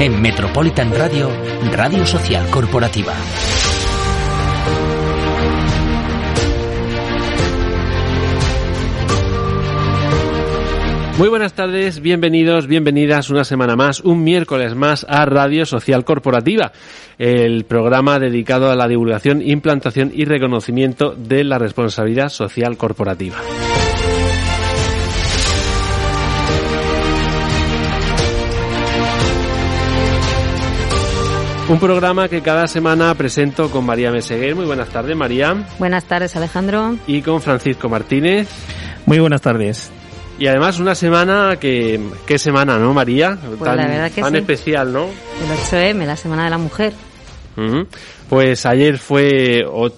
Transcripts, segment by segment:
En Metropolitan Radio, Radio Social Corporativa. Muy buenas tardes, bienvenidos, bienvenidas una semana más, un miércoles más a Radio Social Corporativa, el programa dedicado a la divulgación, implantación y reconocimiento de la responsabilidad social corporativa. Un programa que cada semana presento con María Meseguer. Muy buenas tardes, María. Buenas tardes, Alejandro. Y con Francisco Martínez. Muy buenas tardes. Y además una semana que... ¿Qué semana, no, María? Pues la verdad que tan sí. Especial, ¿no? El 8M, la Semana de la Mujer. Uh-huh. Pues ayer fue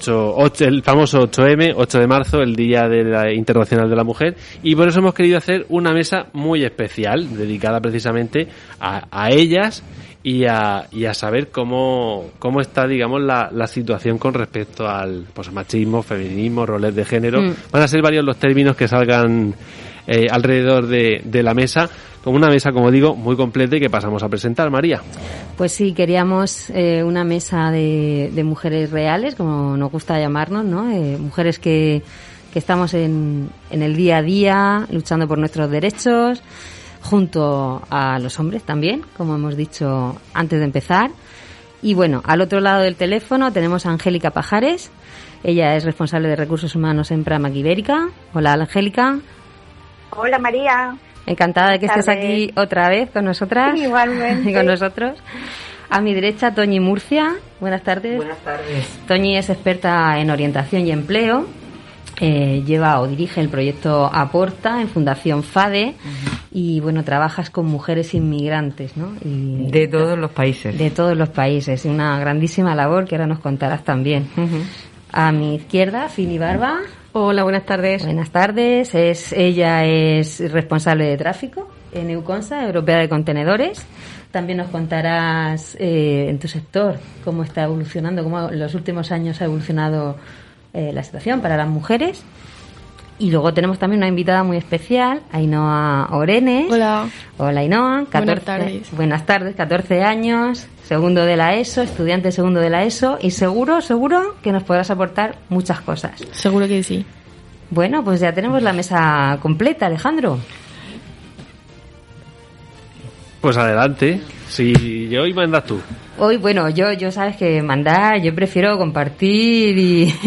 el famoso 8M, 8 de marzo, el Día Internacional de la Mujer, y por eso hemos querido hacer una mesa muy especial, dedicada precisamente a ellas y a saber cómo está, digamos, la situación con respecto al machismo, feminismo, roles de género. Van a ser varios los términos que salgan alrededor de la mesa, con una mesa, como digo, muy completa y que pasamos a presentar, María. Pues sí, queríamos una mesa de mujeres reales, como nos gusta llamarnos, ¿no? Mujeres que estamos en el día a día, luchando por nuestros derechos, junto a los hombres también, como hemos dicho antes de empezar. Y bueno, al otro lado del teléfono tenemos a Angélica Pajares. Ella es responsable de recursos humanos en Pramac Ibérica. Hola, Angélica. Hola, María. Encantada de que estés aquí otra vez con nosotras. Igualmente. Y con nosotros. A mi derecha, Toñi Murcia. Buenas tardes. Buenas tardes. Toñi es experta en orientación y empleo. Lleva o dirige el proyecto Aporta en Fundación FADE. Uh-huh. Y bueno, trabajas con mujeres inmigrantes, ¿no? Y de todos los países. De todos los países. Y una grandísima labor que ahora nos contarás también. Uh-huh. A mi izquierda, Fini Barba. Hola, buenas tardes. Buenas tardes. Ella es responsable de tráfico en EUCONSA, Europea de Contenedores. También nos contarás en tu sector cómo está evolucionando, cómo en los últimos años ha evolucionado la situación para las mujeres. Y luego tenemos también una invitada muy especial, Ainhoa Orenes. Hola. Hola, Ainhoa. Buenas tardes, 14 años, segundo de la ESO, estudiante segundo de la ESO, y seguro que nos podrás aportar muchas cosas. Seguro que sí. Bueno, pues ya tenemos la mesa completa, Alejandro. Pues adelante, si yo hoy mandas tú. Hoy, bueno, yo sabes que mandar, yo prefiero compartir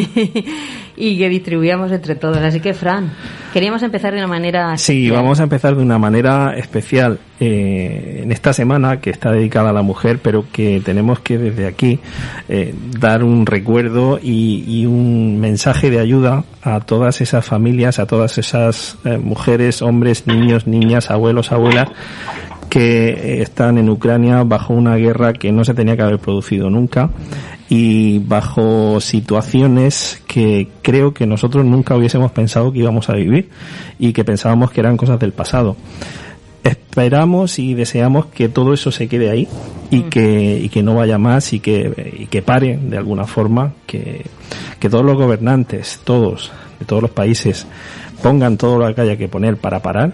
y que distribuyamos entre todos. Así que, Fran, queríamos empezar de una manera especial. Sí, vamos a empezar de una manera especial en esta semana que está dedicada a la mujer, pero que tenemos que desde aquí dar un recuerdo y un mensaje de ayuda a todas esas familias, a todas esas mujeres, hombres, niños, niñas, abuelos, abuelas, que están en Ucrania bajo una guerra que no se tenía que haber producido nunca y bajo situaciones que creo que nosotros nunca hubiésemos pensado que íbamos a vivir y que pensábamos que eran cosas del pasado. Esperamos y deseamos que todo eso se quede ahí y que no vaya más y que pare de alguna forma, que todos los gobernantes, todos, de todos los países, pongan todo lo que haya que poner para parar.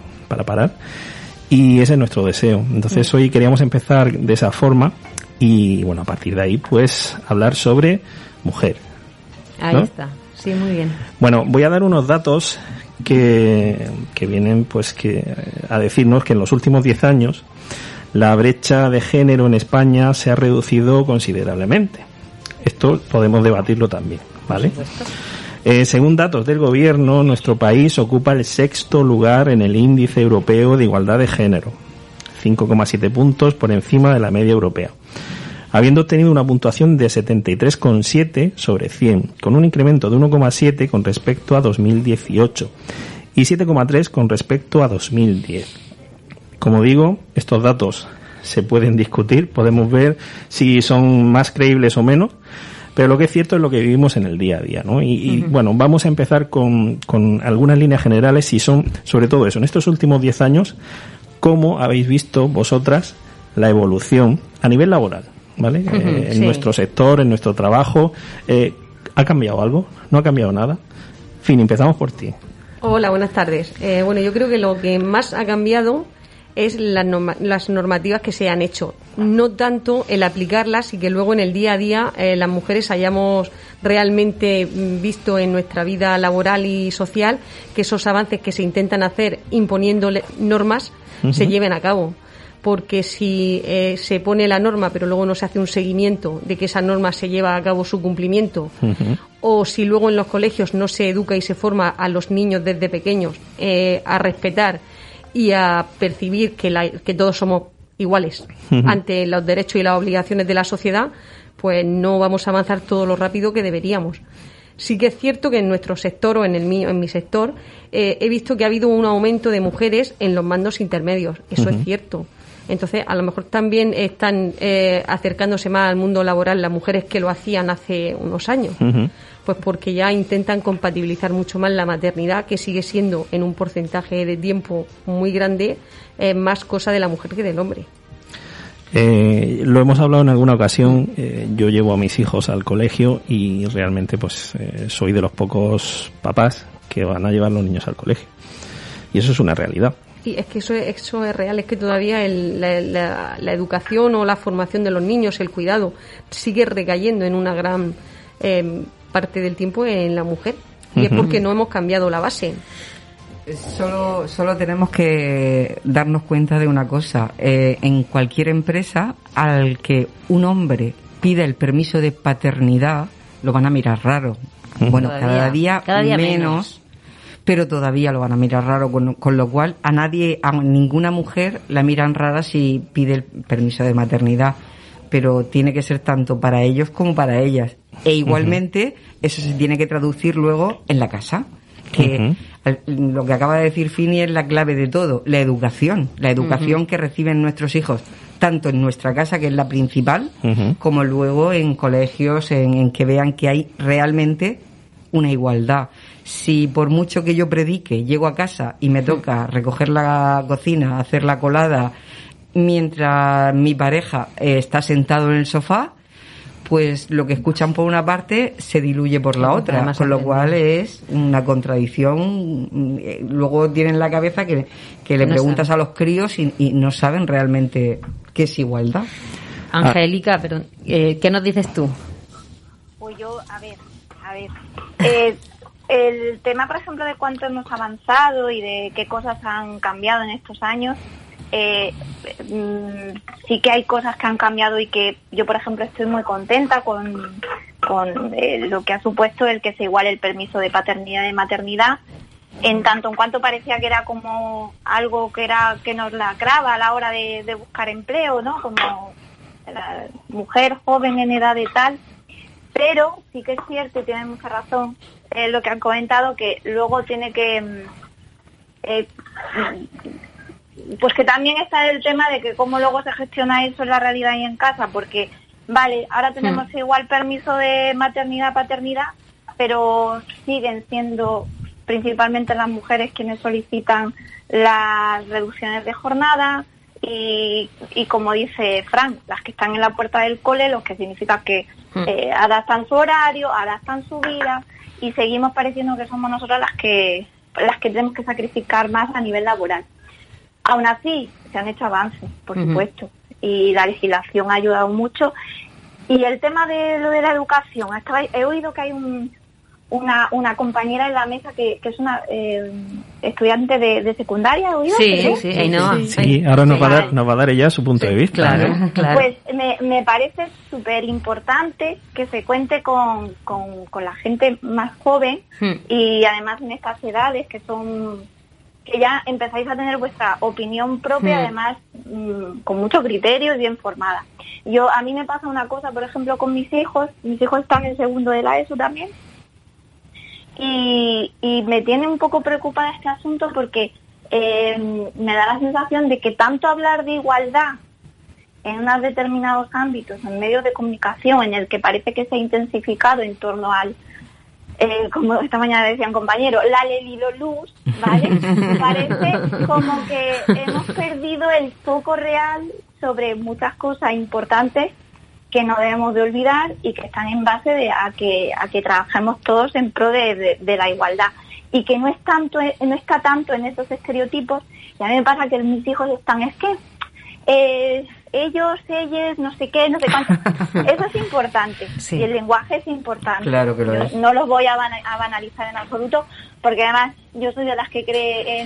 Y ese es nuestro deseo. Entonces hoy queríamos empezar de esa forma y bueno, a partir de ahí pues hablar sobre mujer, ¿no? Ahí está, sí, muy bien. Bueno, voy a dar unos datos que vienen pues a decirnos que en los últimos 10 años la brecha de género en España se ha reducido considerablemente. Esto podemos debatirlo también, ¿vale? Por supuesto. Según datos del gobierno, nuestro país ocupa el 6º lugar en el índice europeo de igualdad de género, 5,7 puntos por encima de la media europea, habiendo obtenido una puntuación de 73,7 sobre 100, con un incremento de 1,7 con respecto a 2018 y 7,3 con respecto a 2010. Como digo, estos datos se pueden discutir, podemos ver si son más creíbles o menos, pero lo que es cierto es lo que vivimos en el día a día, ¿no? Y bueno, vamos a empezar con algunas líneas generales y son, sobre todo eso, en estos últimos 10 años, ¿cómo habéis visto vosotras la evolución a nivel laboral, ¿vale? En nuestro sector, en nuestro trabajo, ¿ha cambiado algo? ¿No ha cambiado nada? Fin, empezamos por ti. Hola, buenas tardes. Bueno, yo creo que lo que más ha cambiado es las normativas que se han hecho, no tanto el aplicarlas y que luego en el día a día las mujeres hayamos realmente visto en nuestra vida laboral y social que esos avances que se intentan hacer imponiendo normas se lleven a cabo. Porque si se pone la norma pero luego no se hace un seguimiento de que esa norma se lleva a cabo su cumplimiento, o si luego en los colegios no se educa y se forma a los niños desde pequeños a respetar y a percibir que todos somos iguales ante los derechos y las obligaciones de la sociedad, pues no vamos a avanzar todo lo rápido que deberíamos. Sí que es cierto que en nuestro sector o en mi sector he visto que ha habido un aumento de mujeres en los mandos intermedios. Eso es cierto. Entonces, a lo mejor también están acercándose más al mundo laboral las mujeres que lo hacían hace unos años. Pues porque ya intentan compatibilizar mucho más la maternidad, que sigue siendo en un porcentaje de tiempo muy grande más cosa de la mujer que del hombre. Lo hemos hablado en alguna ocasión. Yo llevo a mis hijos al colegio y realmente pues soy de los pocos papás que van a llevar a los niños al colegio. Y eso es una realidad. Sí, es que eso es real, es que todavía la educación o la formación de los niños, el cuidado, sigue recayendo en una gran parte del tiempo en la mujer. Y es porque no hemos cambiado la base. Solo tenemos que darnos cuenta de una cosa. En cualquier empresa, al que un hombre pida el permiso de paternidad, lo van a mirar raro. Bueno, cada día menos. Pero todavía lo van a mirar raro, con lo cual a ninguna mujer la miran rara si pide el permiso de maternidad, pero tiene que ser tanto para ellos como para ellas. E igualmente eso se tiene que traducir luego en la casa, que lo que acaba de decir Fini es la clave de todo, la educación que reciben nuestros hijos, tanto en nuestra casa, que es la principal, como luego en colegios, en que vean que hay realmente una igualdad. Si por mucho que yo predique, llego a casa y me toca recoger la cocina, hacer la colada, mientras mi pareja está sentado en el sofá, pues lo que escuchan por una parte se diluye por la otra, con lo cual es una contradicción. Luego tienen la cabeza que le preguntas a los críos y no saben realmente qué es igualdad. Angélica, pero ¿qué nos dices tú? Pues yo, a ver. El tema, por ejemplo, de cuánto hemos avanzado y de qué cosas han cambiado en estos años, sí que hay cosas que han cambiado y que yo, por ejemplo, estoy muy contenta con lo que ha supuesto el que se iguale el permiso de paternidad y de maternidad, en tanto en cuanto parecía que era como algo que nos lacraba a la hora de buscar empleo, ¿no? Como la mujer joven en edad de tal. Pero sí que es cierto, y tienen mucha razón, lo que han comentado, que luego tiene que... pues que también está el tema de que cómo luego se gestiona eso en la realidad y en casa, porque, vale, ahora tenemos igual permiso de maternidad-paternidad, pero siguen siendo principalmente las mujeres quienes solicitan las reducciones de jornada y como dice Fran, las que están en la puerta del cole, lo que significa que adaptan su horario, adaptan su vida y seguimos pareciendo que somos nosotras las que tenemos que sacrificar más a nivel laboral. Aún así, se han hecho avances, por supuesto, y la legislación ha ayudado mucho. Y el tema de lo de la educación, he oído que hay una compañera en la mesa que es una estudiante de secundaria, ¿he oído? Sí, ahora nos va a dar ella su punto de vista. Claro. Pues me parece súper importante que se cuente con la gente más joven y además en estas edades que ya empezáis a tener vuestra opinión propia, además con mucho criterio y bien formada. A mí me pasa una cosa, por ejemplo, con mis hijos están en segundo de la ESO también, y me tiene un poco preocupada este asunto porque me da la sensación de que tanto hablar de igualdad en unos determinados ámbitos, en medios de comunicación, en el que parece que se ha intensificado en torno al como esta mañana decían compañero, la leliloluz, ¿vale? Parece como que hemos perdido el foco real sobre muchas cosas importantes que no debemos de olvidar y que están en base a que trabajemos todos en pro de la igualdad. y que no está tanto en esos estereotipos. Y a mí me pasa que mis hijos están, es que ellos, ellas, no sé qué, no sé cuánto. Eso es importante. Sí. Y el lenguaje es importante. Claro que lo es. No los voy a banalizar en absoluto, porque además yo soy de las que cree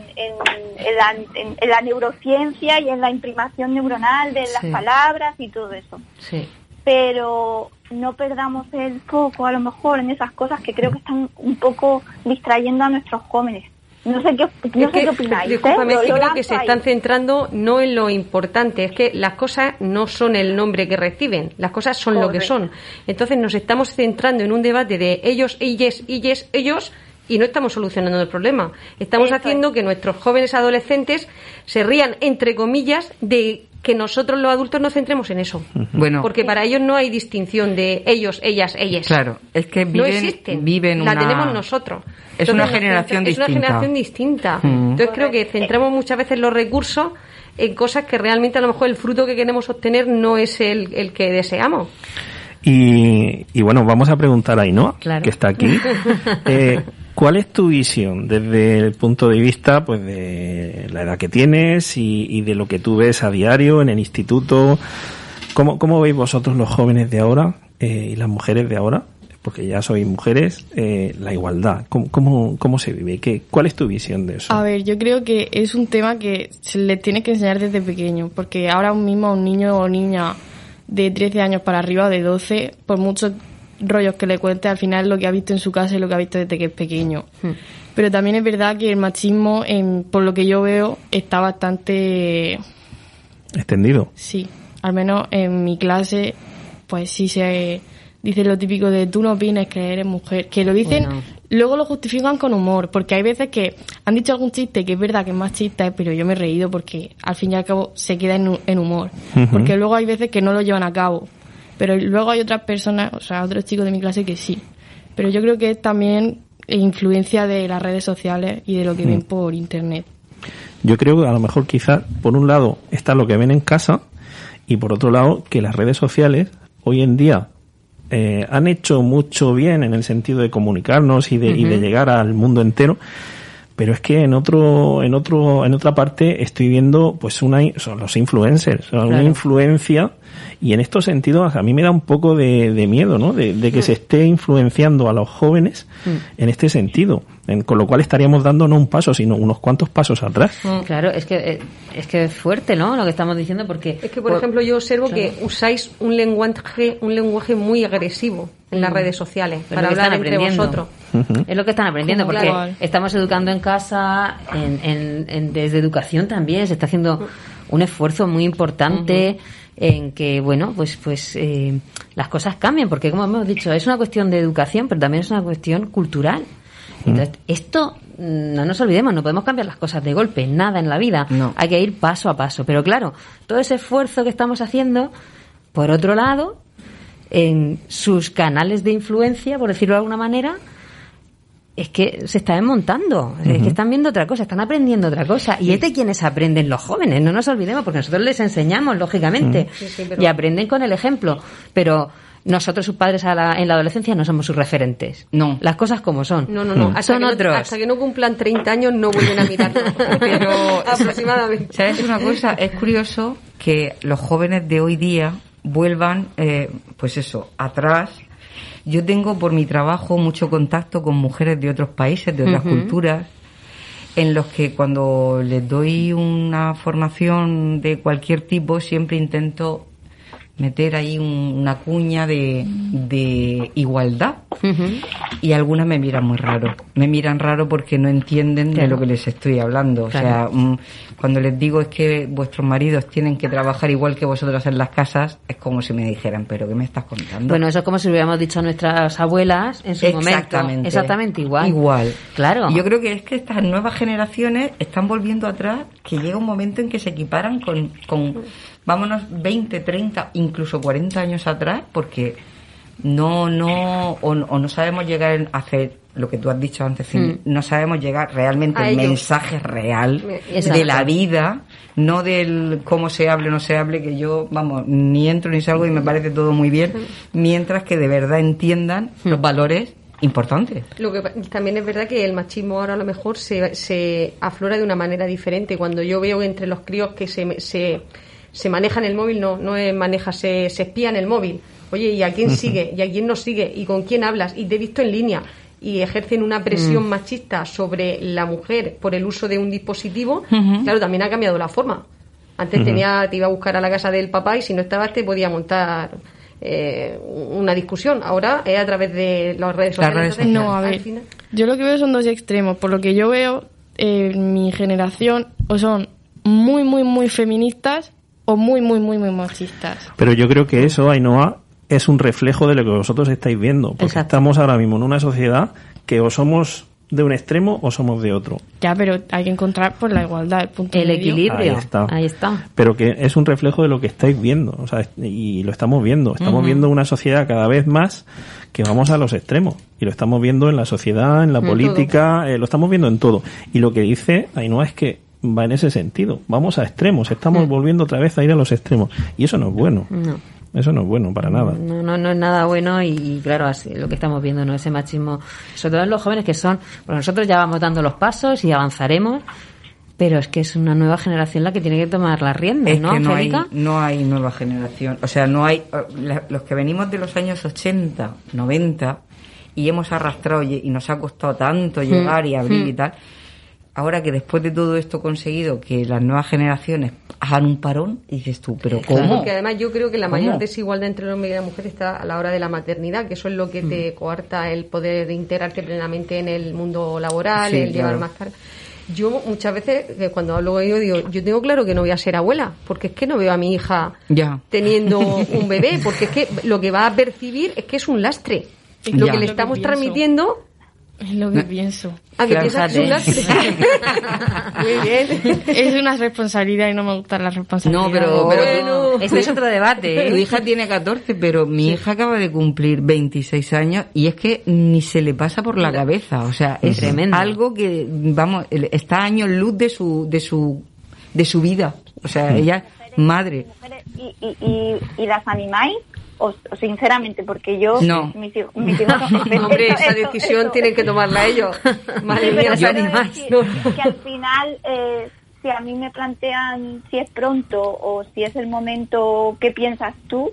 en la neurociencia y en la imprimación neuronal de las palabras y todo eso. Sí. Pero no perdamos el foco a lo mejor en esas cosas que creo que están un poco distrayendo a nuestros jóvenes. No sé qué opináis. Discúlpame, yo creo que se están centrando no en lo importante, es que las cosas no son el nombre que reciben, las cosas son lo que son. Entonces nos estamos centrando en un debate de ellos, ellas, ellos, y no estamos solucionando el problema. Estamos haciendo que nuestros jóvenes adolescentes se rían, entre comillas, de que nosotros los adultos nos centremos en eso. Bueno, porque para ellos no hay distinción de ellos, ellas, ellas. Claro, es que viven la tenemos nosotros. Es una generación distinta. Es una generación distinta. Entonces creo que centramos muchas veces los recursos en cosas que realmente a lo mejor el fruto que queremos obtener no es el que deseamos. Y bueno, vamos a preguntar a Ainhoa, que está aquí. ¿Cuál es tu visión desde el punto de vista pues de la edad que tienes y de lo que tú ves a diario en el instituto? ¿Cómo veis vosotros los jóvenes de ahora y las mujeres de ahora? Porque ya sois mujeres, la igualdad. ¿Cómo se vive? ¿Cuál es tu visión de eso? A ver, yo creo que es un tema que se le tiene que enseñar desde pequeño, porque ahora mismo a un niño o niña de 13 años para arriba o de 12, por muchos rollos que le cuente, al final lo que ha visto en su casa y lo que ha visto desde que es pequeño. Pero también es verdad que el machismo, por lo que yo veo, está bastante extendido. Sí, al menos en mi clase, pues sí se dice lo típico de tú no opines que eres mujer, que lo dicen, luego lo justifican con humor, porque hay veces que han dicho algún chiste que es verdad que es machista, pero yo me he reído porque al fin y al cabo se queda en humor, porque luego hay veces que no lo llevan a cabo. Pero luego hay otras personas, o sea, otros chicos de mi clase que sí. Pero yo creo que es también influencia de las redes sociales y de lo que ven por internet. Yo creo que a lo mejor quizás, por un lado, está lo que ven en casa y por otro lado, que las redes sociales hoy en día han hecho mucho bien en el sentido de comunicarnos y de llegar al mundo entero. Pero es que en otra parte estoy viendo pues son los influencers, una influencia, y en estos sentidos a mí me da un poco de miedo, ¿no? De que se esté influenciando a los jóvenes en este sentido, con lo cual estaríamos dando no un paso, sino unos cuantos pasos atrás. Claro, es que es fuerte, ¿no? Lo que estamos diciendo, porque es que por ejemplo yo observo que usáis un lenguaje muy agresivo en las redes sociales para hablar entre vosotros. Es lo que están aprendiendo, porque estamos educando en casa, desde educación también se está haciendo un esfuerzo muy importante en que, bueno, pues las cosas cambien, porque como hemos dicho, es una cuestión de educación, pero también es una cuestión cultural. Entonces, esto, no nos olvidemos, no podemos cambiar las cosas de golpe, nada en la vida, hay que ir paso a paso. Pero claro, todo ese esfuerzo que estamos haciendo, por otro lado, en sus canales de influencia, por decirlo de alguna manera, es que se está desmontando, es que están viendo otra cosa, están aprendiendo otra cosa. Y es de quienes aprenden los jóvenes, no nos olvidemos, porque nosotros les enseñamos, lógicamente, y aprenden con el ejemplo. Pero nosotros, sus padres, en la adolescencia, no somos sus referentes. No. Las cosas como son. No. Son otros. Hasta que no cumplan 30 años no vuelven a mirarnos. Pero aproximadamente. ¿Sabes una cosa? Es curioso que los jóvenes de hoy día vuelvan, pues eso, atrás. Yo tengo por mi trabajo mucho contacto con mujeres de otros países, de otras culturas, en los que cuando les doy una formación de cualquier tipo siempre intento meter ahí una cuña de igualdad. Y algunas me miran muy raro. Me miran raro porque no entienden de lo que les estoy hablando. O sea, cuando les digo es que vuestros maridos tienen que trabajar igual que vosotros en las casas, es como si me dijeran, ¿pero qué me estás contando? Bueno, eso es como si lo hubiéramos dicho a nuestras abuelas en su momento. Exactamente igual. Igual. Claro. Y yo creo que es que estas nuevas generaciones están volviendo atrás, que llega un momento en que se equiparan con vámonos 20, 30, incluso 40 años atrás, porque no sabemos llegar a hacer lo que tú has dicho antes, no sabemos llegar realmente al mensaje real de la vida, no del cómo se hable o no se hable, que yo, ni entro ni salgo y me parece todo muy bien, mientras que de verdad entiendan los valores importante. Lo que también es verdad que el machismo ahora a lo mejor se aflora de una manera diferente. Cuando yo veo entre los críos que se manejan el móvil, no es maneja, se espían el móvil. Oye, ¿y a quién sigue? ¿Y a quién no sigue? ¿Y con quién hablas? Y te he visto en línea. Y ejercen una presión machista sobre la mujer por el uso de un dispositivo. Claro, también ha cambiado la forma. Antes te iba a buscar a la casa del papá y si no estabas te podía montar una discusión. Ahora es a través de las redes sociales. No, a ver, yo lo que veo son dos extremos. Por lo que yo veo, mi generación o son muy, muy, muy feministas o muy, muy, muy, muy machistas. Pero yo creo que eso, Ainhoa, es un reflejo de lo que vosotros estáis viendo. Porque estamos ahora mismo en una sociedad que o somos de un extremo o somos de otro. Ya, pero hay que encontrar por la igualdad, el punto el medio. equilibrio. Ahí está. Pero que es un reflejo de lo que estáis viendo, o sea, y lo estamos viendo. Estamos viendo una sociedad cada vez más que vamos a los extremos. Y lo estamos viendo en la sociedad, en la política, lo estamos viendo en todo. Y lo que dice Ainhoa es que va en ese sentido. Vamos a extremos. Estamos volviendo otra vez a ir a los extremos. Y eso no es bueno. No. Eso no es bueno para nada. No es nada bueno y claro, así lo que estamos viendo, ¿no? Ese machismo, sobre todo en los jóvenes que son, bueno, nosotros ya vamos dando los pasos y avanzaremos, pero es que es una nueva generación la que tiene que tomar las riendas, ¿no, Angélica? No hay nueva generación, o sea, no hay los que venimos de los años 80, 90 y hemos arrastrado y nos ha costado tanto llegar y abrir y tal. Ahora que después de todo esto conseguido que las nuevas generaciones hagan un parón, y dices tú, ¿pero cómo? Claro, porque además yo creo que la mayor desigualdad entre el hombre y la mujer está a la hora de la maternidad, que eso es lo que te coarta el poder de integrarte plenamente en el mundo laboral, el llevar más carga. Yo muchas veces, cuando hablo con ellos, digo, yo tengo claro que no voy a ser abuela, porque es que no veo a mi hija teniendo un bebé, porque es que lo que va a percibir es que es un lastre. Lo que le estamos transmitiendo... Es lo que pienso. ¿A qué piensas que es un lastre? Muy bien. Es una responsabilidad y no me gusta la responsabilidad. No, pero bueno, este es otro debate, ¿eh? Tu hija tiene 14, pero mi hija acaba de cumplir 26 años y es que ni se le pasa por la cabeza. O sea, es tremendo. Algo que, vamos, está a años luz de su vida. O sea, ella, madre. ¿Y las animáis? O sinceramente, porque yo mis hijos hombre, esa decisión tienen que tomarla ellos. Madre mía, que al final si a mí me plantean si es pronto o si es el momento, ¿qué piensas tú?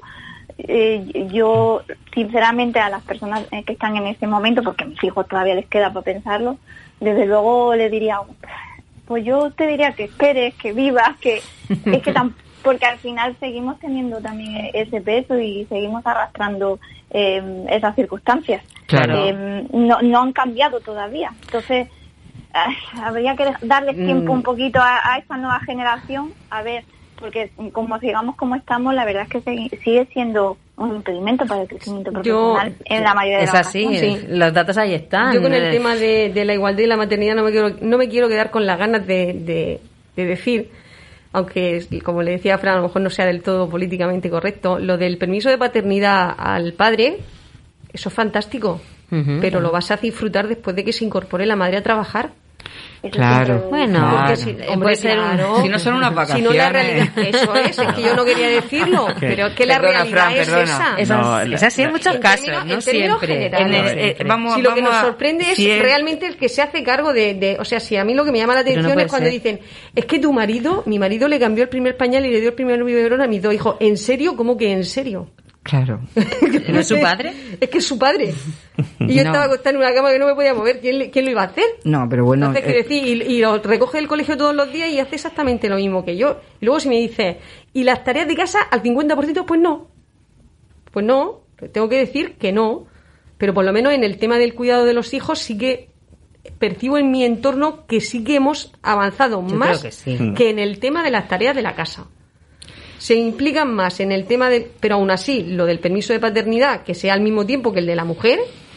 Yo sinceramente a las personas que están en ese momento, porque a mis hijos todavía les queda para pensarlo, desde luego les diría, pues yo te diría que esperes, que vivas, que es que porque al final seguimos teniendo también ese peso y seguimos arrastrando esas circunstancias. Claro. No han cambiado todavía. Entonces, habría que darles tiempo un poquito a esta nueva generación, a ver, porque como sigamos como estamos, la verdad es que sigue siendo un impedimento para el crecimiento profesional en la mayoría de las ocasiones. Es así, los datos ahí están. Yo con el tema de la igualdad y la maternidad no me quiero quedar con las ganas de decir, aunque como le decía a Fran, a lo mejor no sea del todo políticamente correcto, lo del permiso de paternidad al padre, eso es fantástico, pero lo vas a disfrutar después de que se incorpore la madre a trabajar. Claro, bueno, porque si no son unas vacaciones. Si no, la realidad, eso es que yo no quería decirlo, pero es que la realidad es esa. Es así en muchos casos, no siempre. Si lo que nos sorprende es realmente el que se hace cargo de o sea, si a mí lo que me llama la atención es cuando dicen, es que mi marido le cambió el primer pañal y le dio el primer biberón a mis dos hijos. ¿En serio? ¿Cómo que en serio? Claro. ¿No es su padre? Es que es su padre. Y yo estaba acostada en una cama que no me podía mover. ¿Quién lo iba a hacer? No, pero bueno. Entonces, quiero decir, y lo recoge del colegio todos los días y hace exactamente lo mismo que yo. Y luego si me dice, ¿y las tareas de casa al 50%? Pues no. Pues no. Tengo que decir que no. Pero por lo menos en el tema del cuidado de los hijos sí que percibo en mi entorno que sí que hemos avanzado más que en el tema de las tareas de la casa. Se implican más en el tema pero aún así, lo del permiso de paternidad, que sea al mismo tiempo que el de la mujer.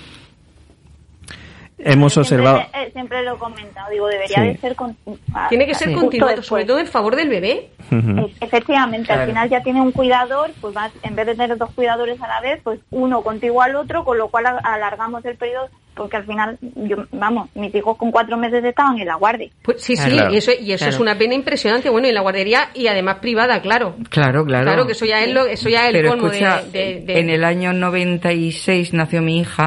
Hemos observado. Siempre lo he comentado, digo, debería de ser. Tiene que ser continuado, sobre todo en favor del bebé. Efectivamente, al final ya tiene un cuidador, pues en vez de tener dos cuidadores a la vez, pues uno contigo al otro, con lo cual alargamos el periodo. Porque al final, mis hijos con 4 meses estaban en la guardia. Pues sí, claro. y eso es una pena impresionante. Bueno, en la guardería y además privada, claro. Claro. Claro, que eso ya es el colmo escucha, de... En el año 96 nació mi hija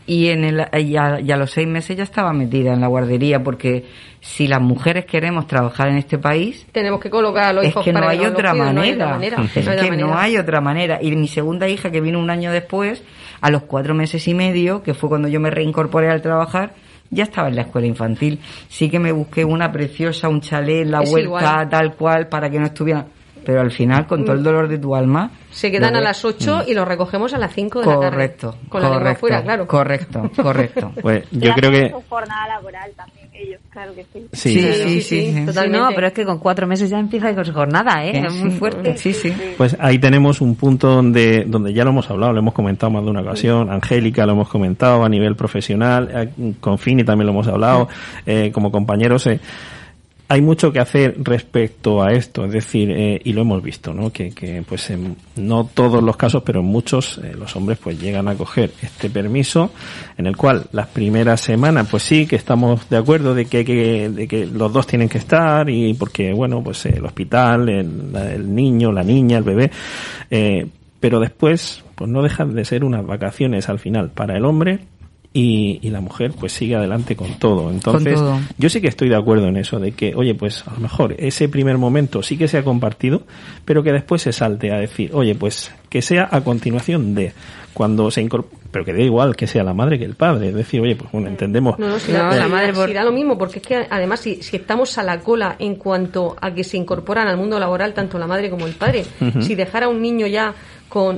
y a los 6 meses ya estaba metida en la guardería, porque si las mujeres queremos trabajar en este país, tenemos que colocar a los hijos es que para no hay otra manera. No hay otra manera. Y mi segunda hija, que vino un año después, a los 4 meses y medio, que fue cuando yo me reincorporé al trabajar, ya estaba en la escuela infantil. Sí que me busqué una preciosa, un chalet en la huerta, tal cual, para que no estuvieran. Pero al final, con todo el dolor de tu alma... Se quedan a las 8 y los recogemos a las 5 de la tarde. Correcto. Con la lengua afuera, claro. Correcto. Pues yo creo que... su jornada laboral también, ellos, claro que sí. Sí. Totalmente. No, pero es que con 4 meses ya empieza con su jornada, es muy fuerte. Sí. Pues ahí tenemos un punto donde ya lo hemos hablado, lo hemos comentado más de una ocasión. Angélica lo hemos comentado a nivel profesional, con Fini también lo hemos hablado, como compañeros... Hay mucho que hacer respecto a esto, es decir, y lo hemos visto, ¿no? Que pues en no todos los casos, pero en muchos, los hombres pues llegan a coger este permiso, en el cual las primeras semanas, pues sí, que estamos de acuerdo de que los dos tienen que estar, y porque, bueno, pues el hospital, el niño, la niña, el bebé, pero después, pues no dejan de ser unas vacaciones al final para el hombre, y la mujer pues sigue adelante con todo. Entonces, yo sí que estoy de acuerdo en eso, de que, oye, pues a lo mejor ese primer momento sí que sea compartido, pero que después se salte a decir, oye, pues que sea a continuación de cuando se incorpora, pero que dé igual que sea la madre que el padre, es decir, oye, pues bueno, entendemos. Si la madre da lo mismo, porque es que además si estamos a la cola en cuanto a que se incorporan al mundo laboral tanto la madre como el padre, si dejar a un niño ya con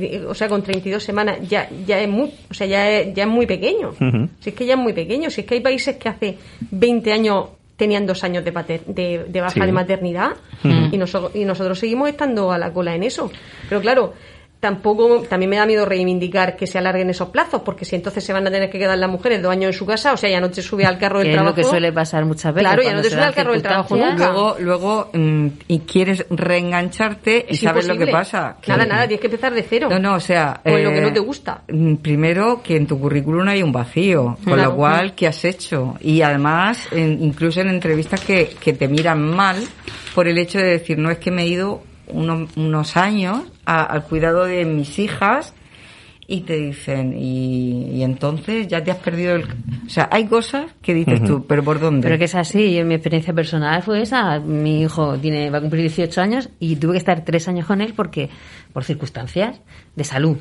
32 semanas ya es muy, ya es muy pequeño. Si es que ya es muy pequeño, si es que hay países que hace 20 años tenían 2 años de baja de maternidad y nosotros seguimos estando a la cola en eso. Pero claro, también me da miedo reivindicar que se alarguen esos plazos, porque si entonces se van a tener que quedar las mujeres 2 años en su casa, o sea, ya no te sube al carro del trabajo. Es lo que suele pasar muchas veces. Claro, ya no te sube al carro del trabajo nunca. Luego y quieres reengancharte y sabes lo que pasa. Nada, tienes que empezar de cero. No, o sea... Con lo que no te gusta. Primero, que en tu currículum hay un vacío, con lo cual, ¿qué has hecho? Y además, incluso en entrevistas que te miran mal por el hecho de decir, no, es que me he ido unos años al cuidado de mis hijas, y te dicen, y entonces ya te has perdido o sea, hay cosas que dices tú, pero ¿por dónde? Pero que es así, yo, mi experiencia personal fue esa. Mi hijo va a cumplir 18 años y tuve que estar 3 años con él por circunstancias de salud.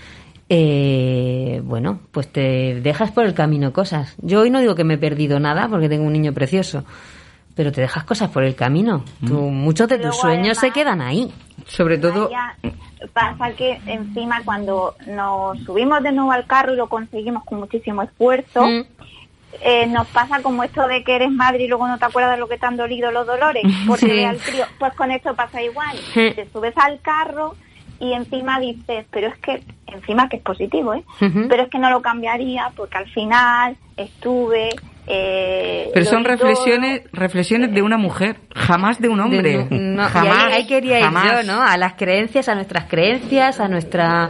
Bueno, pues te dejas por el camino cosas. Yo hoy no digo que me he perdido nada porque tengo un niño precioso, pero te dejas cosas por el camino. Muchos de tus sueños se quedan ahí. Sobre todo... Pasa que encima cuando nos subimos de nuevo al carro y lo conseguimos con muchísimo esfuerzo, nos pasa como esto de que eres madre y luego no te acuerdas de lo que te han dolido los dolores, porque ve al crío, pues con esto pasa igual. Te subes al carro y encima dices, pero es que, encima que es positivo, pero es que no lo cambiaría porque al final estuve... pero son reflexiones de una mujer, jamás de un hombre. Jamás. Y ahí quería ir yo, ¿no? A las creencias, a nuestras creencias, a nuestra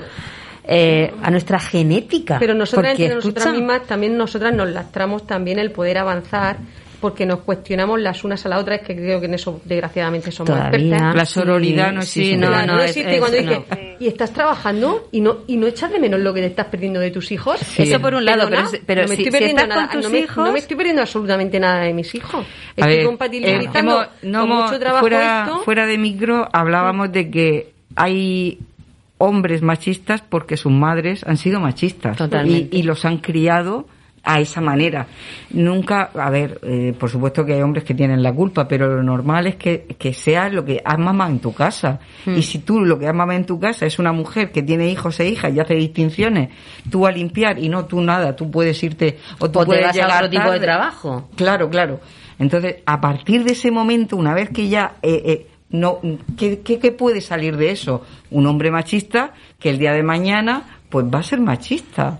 genética. Pero nosotras mismas también nos lastramos también el poder avanzar, porque nos cuestionamos las unas a las otras, que creo que en eso desgraciadamente somos expertas. La sororidad no existe. No existe. Cuando dices, y estás trabajando y no echas de menos lo que te estás perdiendo de tus hijos. Eso por un lado, pero no me estoy perdiendo nada, no me estoy perdiendo absolutamente nada de mis hijos. Estoy compatibilizando con mucho trabajo fuera de micro hablábamos de que hay hombres machistas porque sus madres han sido machistas y los han criado a esa manera. Nunca, por supuesto que hay hombres que tienen la culpa, pero lo normal es que sea lo que has mamado en tu casa. Y si tú lo que has mamado en tu casa es una mujer que tiene hijos e hijas y hace distinciones, tú a limpiar y no tú nada, tú puedes irte o tú puedes llegar a otro tipo de tarde. Trabajo. Claro. Entonces, a partir de ese momento, una vez que ya ¿qué puede salir de eso? Un hombre machista que el día de mañana pues va a ser machista.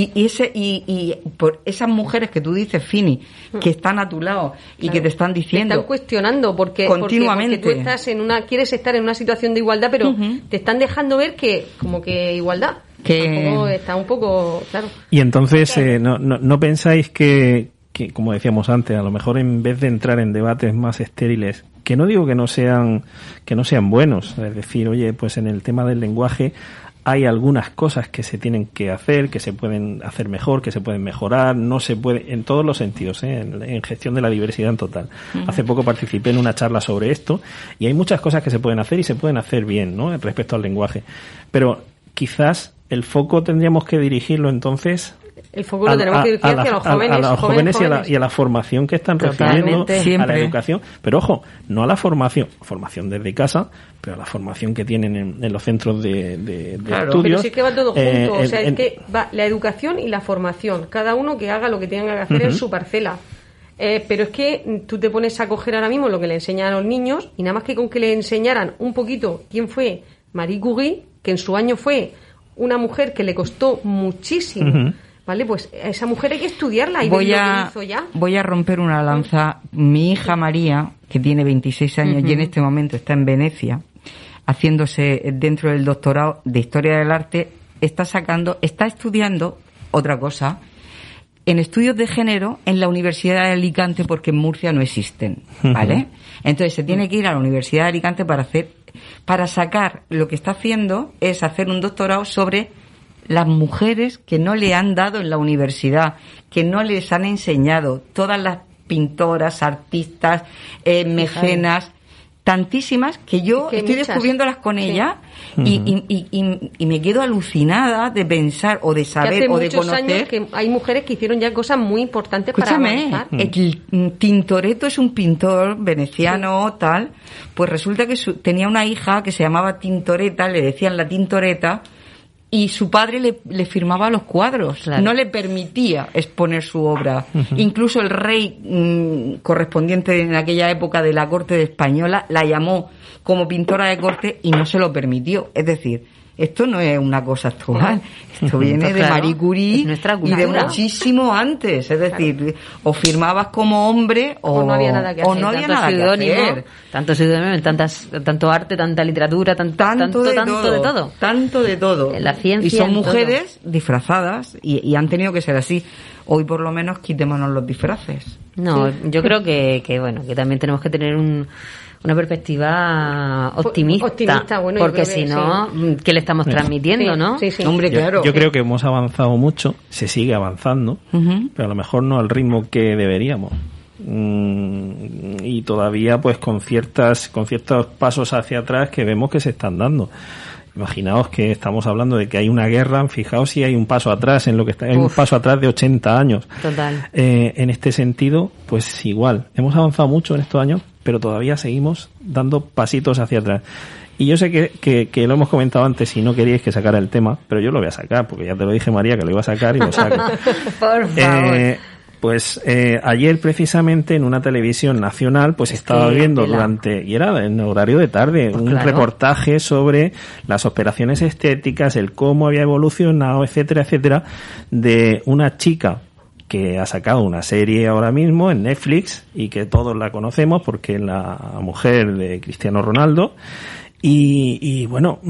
Y por esas mujeres que tú dices, Fini, que están a tu lado y que te están diciendo... Te están cuestionando porque continuamente. Porque tú estás quieres estar en una situación de igualdad, pero te están dejando ver que como que igualdad está un poco... Claro. Y entonces, ¿no pensáis que, como decíamos antes, a lo mejor en vez de entrar en debates más estériles, que no digo que no sean buenos, es decir, oye, pues en el tema del lenguaje hay algunas cosas que se tienen que hacer, que se pueden hacer mejor, que se pueden mejorar, no se puede, en todos los sentidos, en gestión de la diversidad en total. Hace poco participé en una charla sobre esto y hay muchas cosas que se pueden hacer y se pueden hacer bien, ¿no? Respecto al lenguaje. Pero quizás el foco tendríamos que dirigirlo entonces... El foco lo tenemos que dirigir hacia los jóvenes. A los jóvenes y a la formación que están recibiendo, a la educación. Pero ojo, no a la formación desde casa, pero a la formación que tienen en los centros de estudios. Pero sí que va todo junto. O sea, es que va la educación y la formación. Cada uno que haga lo que tenga que hacer en su parcela. Pero es que tú te pones a coger ahora mismo lo que le enseñan a los niños y nada más que con que le enseñaran un poquito quién fue Marie Curie, que en su año fue una mujer que le costó muchísimo. Vale, pues a esa mujer hay que estudiarla y ver lo que hizo ya. Voy a romper una lanza. Mi hija María, que tiene 26 años y en este momento está en Venecia, haciéndose dentro del doctorado de Historia del Arte, está estudiando otra cosa, en estudios de género en la Universidad de Alicante, porque en Murcia no existen, ¿vale? Entonces se tiene que ir a la Universidad de Alicante para sacar, lo que está haciendo es hacer un doctorado sobre las mujeres que no le han dado en la universidad, que no les han enseñado, todas las pintoras, artistas, mecenas, tantísimas que yo estoy descubriéndolas con ella y me quedo alucinada de pensar o de saber o de conocer. Hace muchos años que hay mujeres que hicieron ya cosas muy importantes para avanzar. El Tintoretto es un pintor veneciano, tal, pues resulta que tenía una hija que se llamaba Tintoretta, le decían la Tintoretta, y su padre le firmaba los cuadros, no le permitía exponer su obra. Incluso el rey correspondiente en aquella época de la corte española la llamó como pintora de corte y no se lo permitió. Es decir, esto no es una cosa actual, esto viene de Marie Curie y de muchísimo antes. Es decir, o firmabas como hombre o no había nada que hacer. Tanto seudónimo, tanto arte, tanta literatura, tanto de todo. La ciencia. Y son mujeres disfrazadas y han tenido que ser así. Hoy por lo menos quitémonos los disfraces. No, yo creo que también tenemos que tener una perspectiva optimista, bueno, porque si no, ¿qué le estamos transmitiendo, no? Sí. Hombre, claro. Yo creo que hemos avanzado mucho, se sigue avanzando, pero a lo mejor no al ritmo que deberíamos. Y todavía pues con ciertos pasos hacia atrás que vemos que se están dando. Imaginaos que estamos hablando de que hay una guerra, fijaos si hay un paso atrás en lo que está, hay un paso atrás de 80 años. Total. En este sentido, pues igual, hemos avanzado mucho en estos años, pero todavía seguimos dando pasitos hacia atrás. Y yo sé que lo hemos comentado antes y no queríais que sacara el tema, pero yo lo voy a sacar, porque ya te lo dije, María, que lo iba a sacar y lo saco. Por favor. Pues ayer precisamente en una televisión nacional pues estaba viendo y era en horario de tarde, pues un reportaje sobre las operaciones estéticas, el cómo había evolucionado, etcétera, etcétera, de una chica que ha sacado una serie ahora mismo en Netflix y que todos la conocemos porque es la mujer de Cristiano Ronaldo. Y bueno,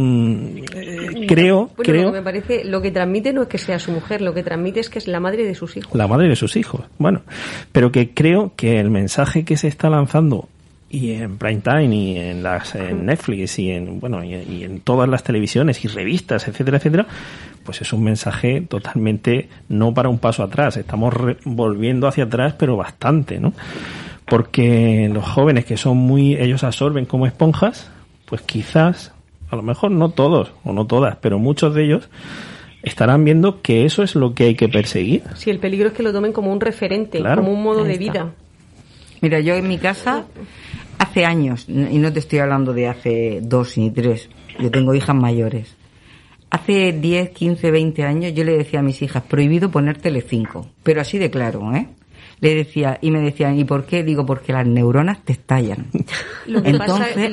creo lo que me parece, lo que transmite no es que sea su mujer, lo que transmite es que es la madre de sus hijos. La madre de sus hijos, bueno, pero que creo que el mensaje que se está lanzando y en prime time y en Netflix y en todas las televisiones y revistas, etcétera, etcétera, pues es un mensaje totalmente no para un paso atrás, estamos volviendo hacia atrás, pero bastante, ¿no? Porque los jóvenes que son ellos absorben como esponjas, pues quizás, a lo mejor no todos o no todas, pero muchos de ellos estarán viendo que eso es lo que hay que perseguir. Sí, el peligro es que lo tomen como un referente, como un modo de vida. Mira, yo en mi casa, hace años, y no te estoy hablando de hace 2 ni 3, yo tengo hijas mayores. Hace 10, 15, 20 años yo le decía a mis hijas, prohibido poner Telecinco, pero así de claro, ¿eh? Le decía, y me decían, ¿y por qué? Digo, porque las neuronas te estallan. Entonces,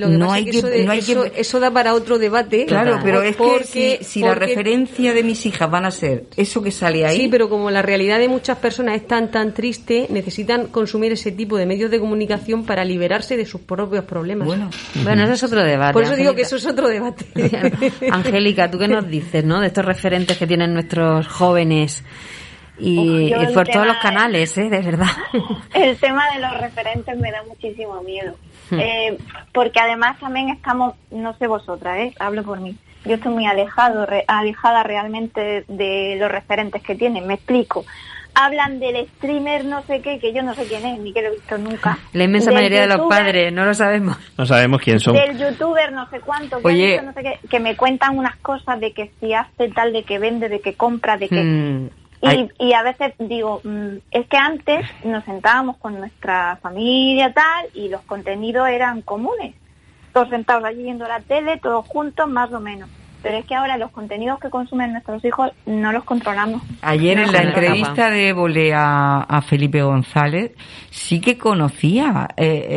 eso da para otro debate. Claro, pero es que si la referencia de mis hijas van a ser eso que sale ahí. Sí, pero como la realidad de muchas personas es tan triste, necesitan consumir ese tipo de medios de comunicación para liberarse de sus propios problemas. Bueno, eso es otro debate. Por eso Angélica, digo que eso es otro debate. Angélica, ¿tú qué nos dices, no? De estos referentes que tienen nuestros jóvenes. Y por todos los canales, de verdad. El tema de los referentes me da muchísimo miedo. Porque además también estamos, no sé vosotras, hablo por mí, yo estoy muy alejada realmente de los referentes que tienen. Me explico. Hablan del streamer no sé qué, que yo no sé quién es, ni que lo he visto nunca. La inmensa mayoría de los padres, no lo sabemos. No sabemos quién son. Del youtuber no sé cuánto, que, Oye, no sé qué, que me cuentan unas cosas de que si hace tal, de que vende, de que compra, de que... Y a veces digo, es que antes nos sentábamos con nuestra familia tal, y los contenidos eran comunes. Todos sentados allí viendo la tele, todos juntos, más o menos. Pero es que ahora los contenidos que consumen nuestros hijos no los controlamos. Ayer en la entrevista de Évole a Felipe González sí que conocía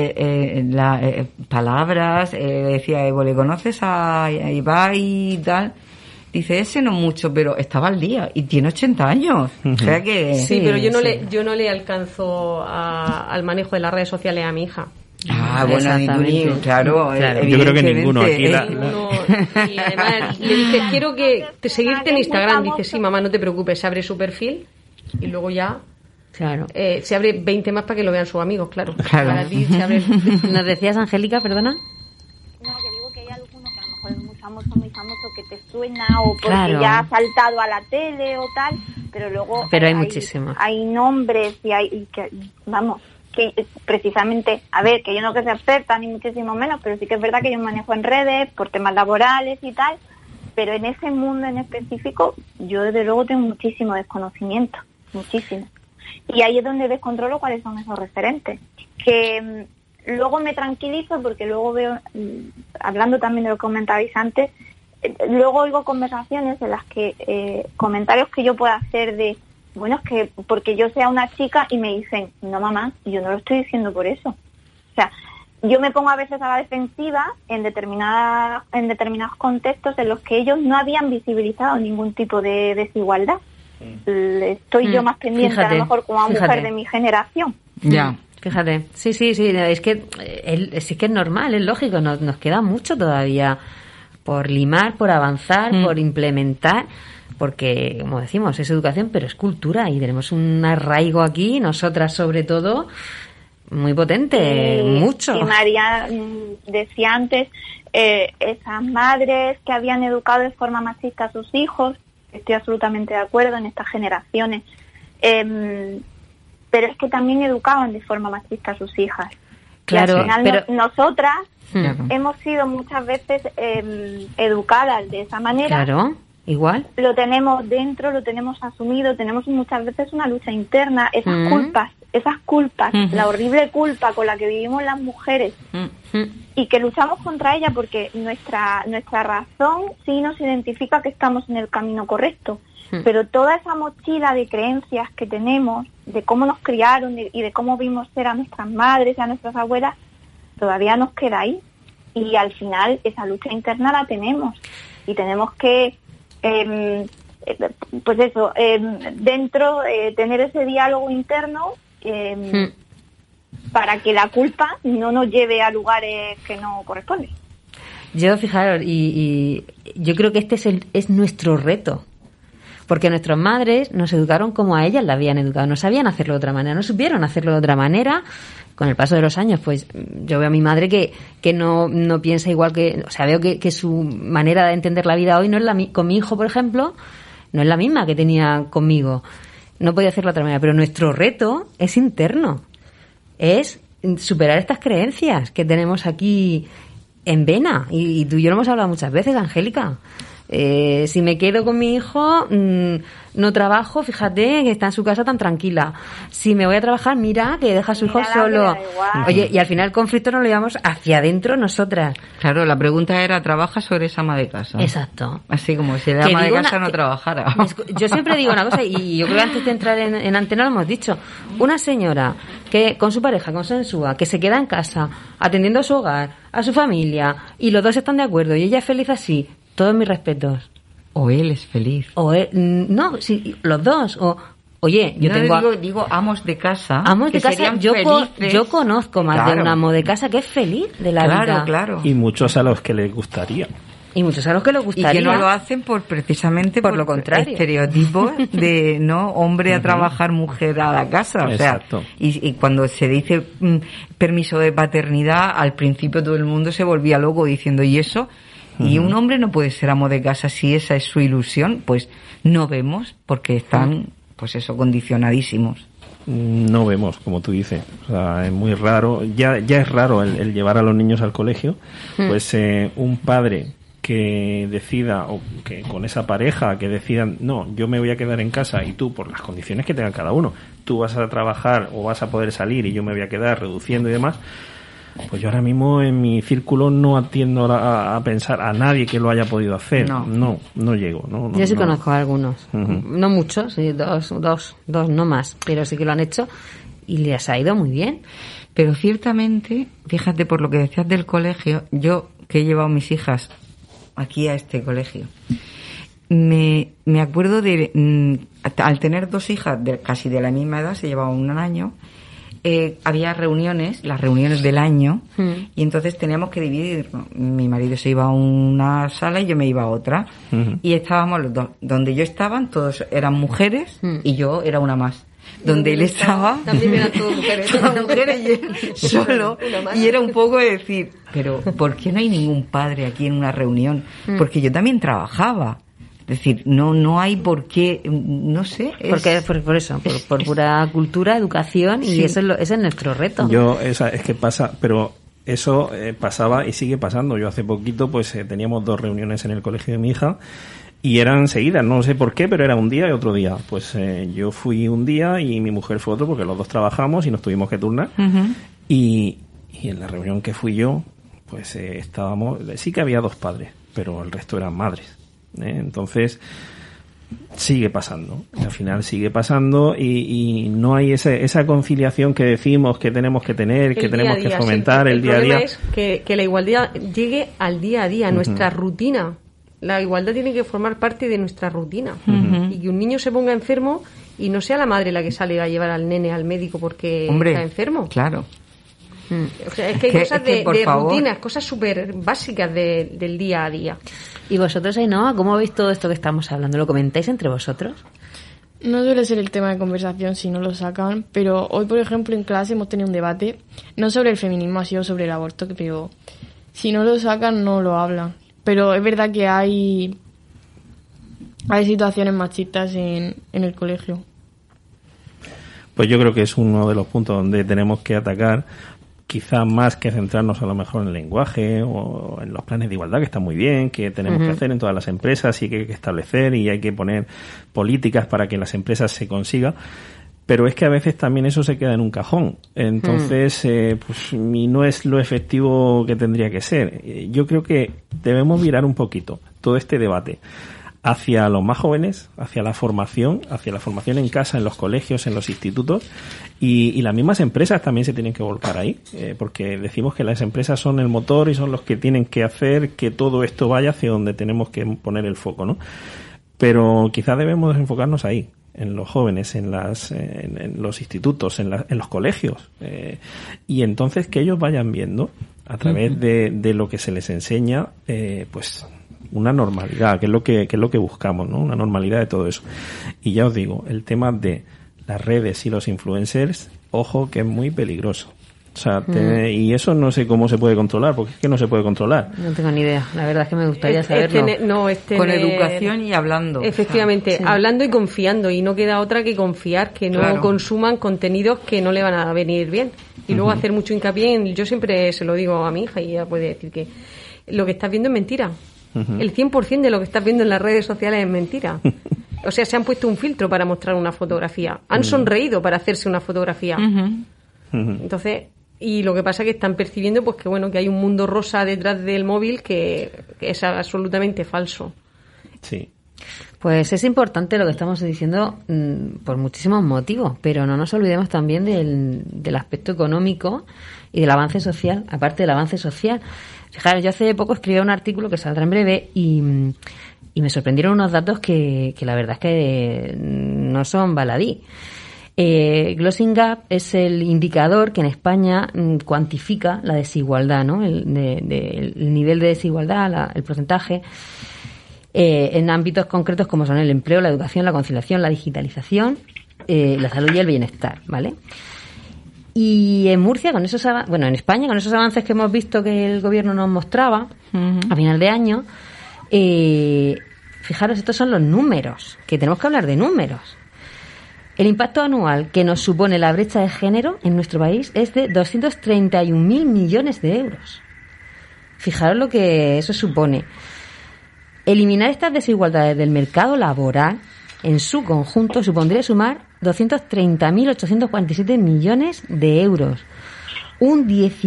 palabras, decía Évole, ¿conoces a Ibai y tal? Dice, ese no mucho, pero estaba al día y tiene 80 años. O sea que... Sí, pero yo no le alcanzo al manejo de las redes sociales a mi hija. Ah, bueno, ni tú, claro. Yo creo que ninguno aquí. Y además le dije, quiero que seguirte en Instagram. Dice, sí, mamá, no te preocupes, se abre su perfil y luego ya... Claro. Se abre 20 más para que lo vean sus amigos, claro. Para ti se abre... ¿Nos decías, Angélica, perdona? No, que digo que hay alguno que a lo mejor es muy famoso, que te suena o porque ya ha saltado a la tele o tal, pero luego... Pero hay muchísimos. Hay nombres y que, vamos... que precisamente, a ver, que yo no que sea experta ni muchísimo menos, pero sí que es verdad que yo manejo en redes por temas laborales y tal, pero en ese mundo en específico yo desde luego tengo muchísimo desconocimiento, muchísimo. Y ahí es donde descontrolo cuáles son esos referentes, que luego me tranquilizo porque luego veo, hablando también de lo que comentabais antes, luego oigo conversaciones en las que comentarios que yo pueda hacer de bueno, es que porque yo sea una chica y me dicen, no mamá, yo no lo estoy diciendo por eso. O sea, yo me pongo a veces a la defensiva en determinados contextos en los que ellos no habían visibilizado ningún tipo de desigualdad. Estoy yo más pendiente, fíjate, a lo mejor como una mujer de mi generación. Ya. Fíjate, sí, es que es normal, es lógico, nos queda mucho todavía por limar, por avanzar, por implementar. Porque, como decimos, es educación, pero es cultura y tenemos un arraigo aquí, nosotras sobre todo, muy potente, mucho. Y María decía antes, esas madres que habían educado de forma machista a sus hijos, estoy absolutamente de acuerdo en estas generaciones, pero es que también educaban de forma machista a sus hijas. Claro, y al final pero nosotras hemos sido muchas veces educadas de esa manera. Claro. Igual. Lo tenemos dentro, lo tenemos asumido, tenemos muchas veces una lucha interna, esas culpas, la horrible culpa con la que vivimos las mujeres y que luchamos contra ella porque nuestra razón sí nos identifica que estamos en el camino correcto, pero toda esa mochila de creencias que tenemos, de cómo nos criaron y de cómo vimos ser a nuestras madres y a nuestras abuelas, todavía nos queda ahí y al final esa lucha interna la tenemos y tenemos que pues eso, dentro tener ese diálogo interno para que la culpa no nos lleve a lugares que no corresponden. Yo, fijaros, y yo creo que este es nuestro reto, porque nuestras madres nos educaron como a ellas la habían educado, no sabían hacerlo de otra manera, no supieron hacerlo de otra manera. Con el paso de los años, pues yo veo a mi madre que no piensa igual que... O sea, veo que su manera de entender la vida hoy no es con mi hijo, por ejemplo, no es la misma que tenía conmigo. No podía hacerlo de otra manera. Pero nuestro reto es interno. Es superar estas creencias que tenemos aquí en vena. Y tú y yo lo hemos hablado muchas veces, Angélica. Si me quedo con mi hijo, no trabajo, fíjate que está en su casa tan tranquila. Si me voy a trabajar, mira que deja a su hijo solo. Oye, y al final el conflicto nos lo llevamos hacia adentro nosotras. Claro, la pregunta era, ¿trabajas o eres ama de casa? Exacto. Así como si el ama de casa no trabajara. Yo siempre digo una cosa, y yo creo que antes de entrar en antena lo hemos dicho. Una señora que con su pareja consensúa, que se queda en casa atendiendo a su hogar, a su familia, y los dos están de acuerdo y ella es feliz así, todos mis respetos. O él es feliz. O él, no, sí, los dos. Oye, yo tengo... Digo amos de casa. Amos de casa, yo conozco más de un amo de casa que es feliz de la vida. Claro. Y muchos a los que les gustaría. Y muchos a los que les gustaría. Y que no lo hacen precisamente por lo contrario. Estereotipos de no hombre a trabajar, mujer a la casa. O sea, exacto. Y cuando se dice permiso de paternidad, al principio todo el mundo se volvía loco diciendo, ¿y eso? Y un hombre no puede ser amo de casa si esa es su ilusión, pues no vemos porque están, pues eso, condicionadísimos. No vemos, como tú dices. O sea, es muy raro. Ya es raro el llevar a los niños al colegio. Pues un padre que decida, o que con esa pareja que decidan, no, yo me voy a quedar en casa y tú, por las condiciones que tenga cada uno, tú vas a trabajar o vas a poder salir y yo me voy a quedar reduciendo y demás. Pues yo ahora mismo en mi círculo no atiendo a pensar a nadie que lo haya podido hacer. No llego. No, yo sí conozco a algunos. No muchos, sí, dos, no más. Pero sí que lo han hecho y les ha ido muy bien. Pero ciertamente, fíjate, por lo que decías del colegio, yo que he llevado mis hijas aquí a este colegio, me acuerdo de, al tener 2 hijas casi de la misma edad, se llevaban un año, había reuniones, las reuniones del año, y entonces teníamos que dividir. Mi marido se iba a una sala y yo me iba a otra, y estábamos los dos. Donde yo estaban, todos eran mujeres, y yo era una más. Donde él estaba, también eran todas mujeres, y él solo, y era un poco de decir, pero ¿por qué no hay ningún padre aquí en una reunión? Porque yo también trabajaba. Es decir, no hay por qué, no sé. Porque por eso, por pura cultura, educación, y ese es nuestro reto. Es que pasa, pero eso pasaba y sigue pasando. Yo hace poquito, pues teníamos 2 reuniones en el colegio de mi hija y eran seguidas, no sé por qué, pero era un día y otro día. Pues yo fui un día y mi mujer fue otro, porque los dos trabajamos y nos tuvimos que turnar. Y en la reunión que fui yo, pues estábamos, sí que había 2 padres, pero el resto eran madres. Entonces sigue pasando, al final sigue pasando y no hay esa conciliación que decimos que tenemos que tener, que tenemos que fomentar el día a día. El problema es que la igualdad llegue al día a día, nuestra rutina. La igualdad tiene que formar parte de nuestra rutina, y que un niño se ponga enfermo y no sea la madre la que sale a llevar al nene al médico porque está enfermo. Claro. O sea, es que hay cosas de rutinas, cosas súper básicas del día a día. ¿Y vosotros, Ainhoa, cómo veis todo esto que estamos hablando? ¿Lo comentáis entre vosotros? No suele ser el tema de conversación si no lo sacan, pero hoy, por ejemplo, en clase hemos tenido un debate, no sobre el feminismo, ha sido sobre el aborto, pero si no lo sacan, no lo hablan. Pero es verdad que hay situaciones machistas en el colegio. Pues yo creo que es uno de los puntos donde tenemos que atacar, quizá más que centrarnos a lo mejor en el lenguaje o en los planes de igualdad, que están muy bien, que tenemos que hacer en todas las empresas y que hay que establecer y hay que poner políticas para que las empresas se consiga. Pero es que a veces también eso se queda en un cajón. Entonces, pues no es lo efectivo que tendría que ser. Yo creo que debemos virar un poquito todo este debate hacia los más jóvenes, hacia la formación en casa, en los colegios, en los institutos, y las mismas empresas también se tienen que volcar ahí, porque decimos que las empresas son el motor y son los que tienen que hacer que todo esto vaya hacia donde tenemos que poner el foco, ¿no? Pero quizás debemos enfocarnos ahí, en los jóvenes, en los institutos, en los colegios, y entonces que ellos vayan viendo a través de lo que se les enseña, pues una normalidad, que es lo que buscamos, ¿no? Una normalidad de todo eso. Y ya os digo, el tema de las redes y los influencers, ojo, que es muy peligroso. O sea, y eso no sé cómo se puede controlar, porque es que no se puede controlar. No tengo ni idea, la verdad es que me gustaría saberlo. Con educación y hablando. Efectivamente, hablando y confiando, y no queda otra que confiar, que no consuman contenidos que no le van a venir bien. Y luego hacer mucho hincapié en, yo siempre se lo digo a mi hija y ella puede decir que lo que estás viendo es mentira. El 100% de lo que estás viendo en las redes sociales es mentira. O sea, se han puesto un filtro para mostrar una fotografía. Han sonreído para hacerse una fotografía. Entonces, y lo que pasa es que están percibiendo pues que bueno, que hay un mundo rosa detrás del móvil que es absolutamente falso. Sí. Pues es importante lo que estamos diciendo por muchísimos motivos, pero no nos olvidemos también del aspecto económico y del avance social, aparte del avance social. Fijaros, yo hace poco escribí un artículo que saldrá en breve y me sorprendieron unos datos que la verdad es que no son baladí. Closing Gap es el indicador que en España cuantifica la desigualdad, ¿no? El nivel de desigualdad, el porcentaje, en ámbitos concretos como son el empleo, la educación, la conciliación, la digitalización, la salud y el bienestar, ¿vale? Y en Murcia, en España, con esos avances que hemos visto que el gobierno nos mostraba a final de año, fijaros, estos son los números, que tenemos que hablar de números. El impacto anual que nos supone la brecha de género en nuestro país es de 231.000 millones de euros. Fijaros lo que eso supone. Eliminar estas desigualdades del mercado laboral en su conjunto supondría sumar 230.847 millones de euros, un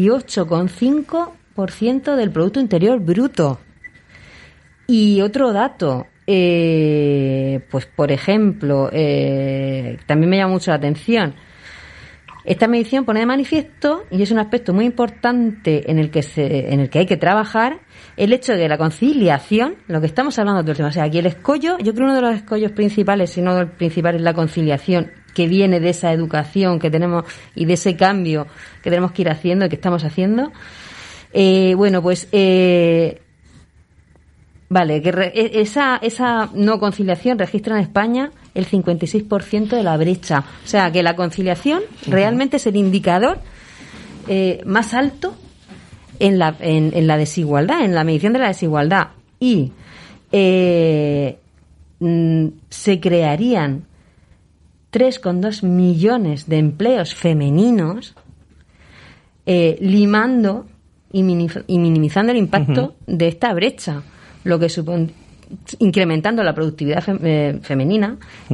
18,5% del Producto Interior Bruto. Y otro dato, pues por ejemplo, también me llama mucho la atención. Esta medición pone de manifiesto, y es un aspecto muy importante en el que hay que trabajar, el hecho de que la conciliación, lo que estamos hablando todo el tema, o sea, aquí el escollo, yo creo que uno de los escollos principales, si no el principal, es la conciliación, que viene de esa educación que tenemos y de ese cambio que tenemos que ir haciendo y que estamos haciendo. Vale, que esa no conciliación registra en España el 56% de la brecha. O sea, que la conciliación realmente es el indicador más alto en la desigualdad, en la medición de la desigualdad. Y se crearían 3,2 millones de empleos femeninos, limando y minimizando el impacto de esta brecha, lo que supone incrementando la productividad femenina en